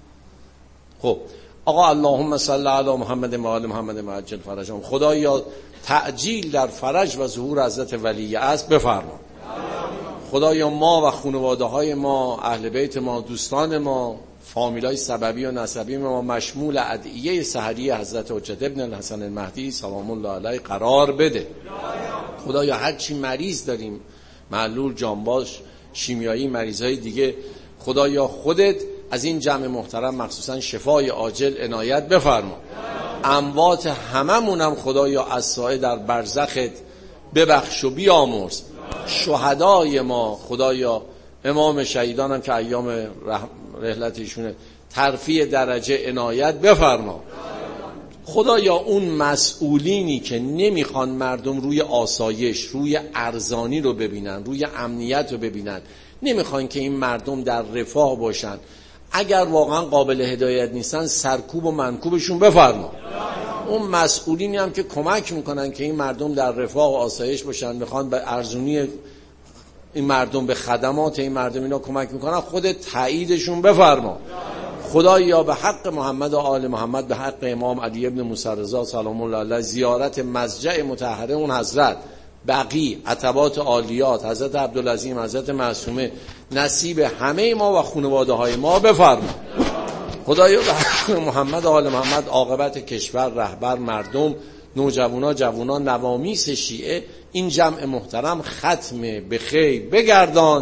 خب آقا اللهم صل علی محمد و آل محمد وعجل فرجهم. خدایا تعجیل در فرج و ظهور حضرت ولی است بفرما. خدایا ما و خانواده های ما، اهل بیت ما، دوستان ما، فامیلای سببی و نسبی ما مشمول ادعیه سحری حضرت حجت ابن الحسن المهدی سلام الله علیه قرار بده. خدایا هر چی مریض داریم، معلول، جانباش، شیمیایی، مریضای دیگه، خدایا خودت از این جمع محترم مخصوصا شفای عاجل عنایت بفرما. اموات هممونم خدایا از سایه در برزخت ببخش و بیامرز. شهدای ما خدایا، امام شهیدان هم که ایام رحلتشونه، ترفیع درجه عنایت بفرما. خدایا اون مسئولینی که نمیخوان مردم روی آسایش، روی ارزانی رو ببینن، روی امنیت رو ببینن، نمیخوان که این مردم در رفاه باشن، اگر واقعا قابل هدایت نیستن سرکوب و منکوبشون بفرما. اون مسئولینی هم که کمک میکنن که این مردم در رفاه و آسایش باشن، میخوان به ارزونی این مردم، به خدمات این مردم اینا کمک میکنن، خود تاییدشون بفرما. خدایا به حق محمد و آل محمد، به حق امام علی ابن موسی رضا سلام الله علیه، زیارت مضجع مطهره اون حضرت، بقی، عتبات عالیات، حضرت عبدالعظیم، حضرت معصومه، نصیب همه ما و خانواده های ما بفرما. خدایا به حق محمد و آل محمد، عاقبت کشور، رهبر، مردم، نوجوانا، جوانان، نوامیس شیعه، این جمع محترم ختم به خیر بگردان.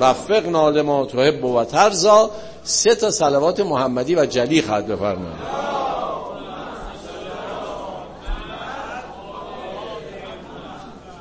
وفقنا لما تحب و ترضا. 3 صلوات محمدی و جلی خط بفرمایید.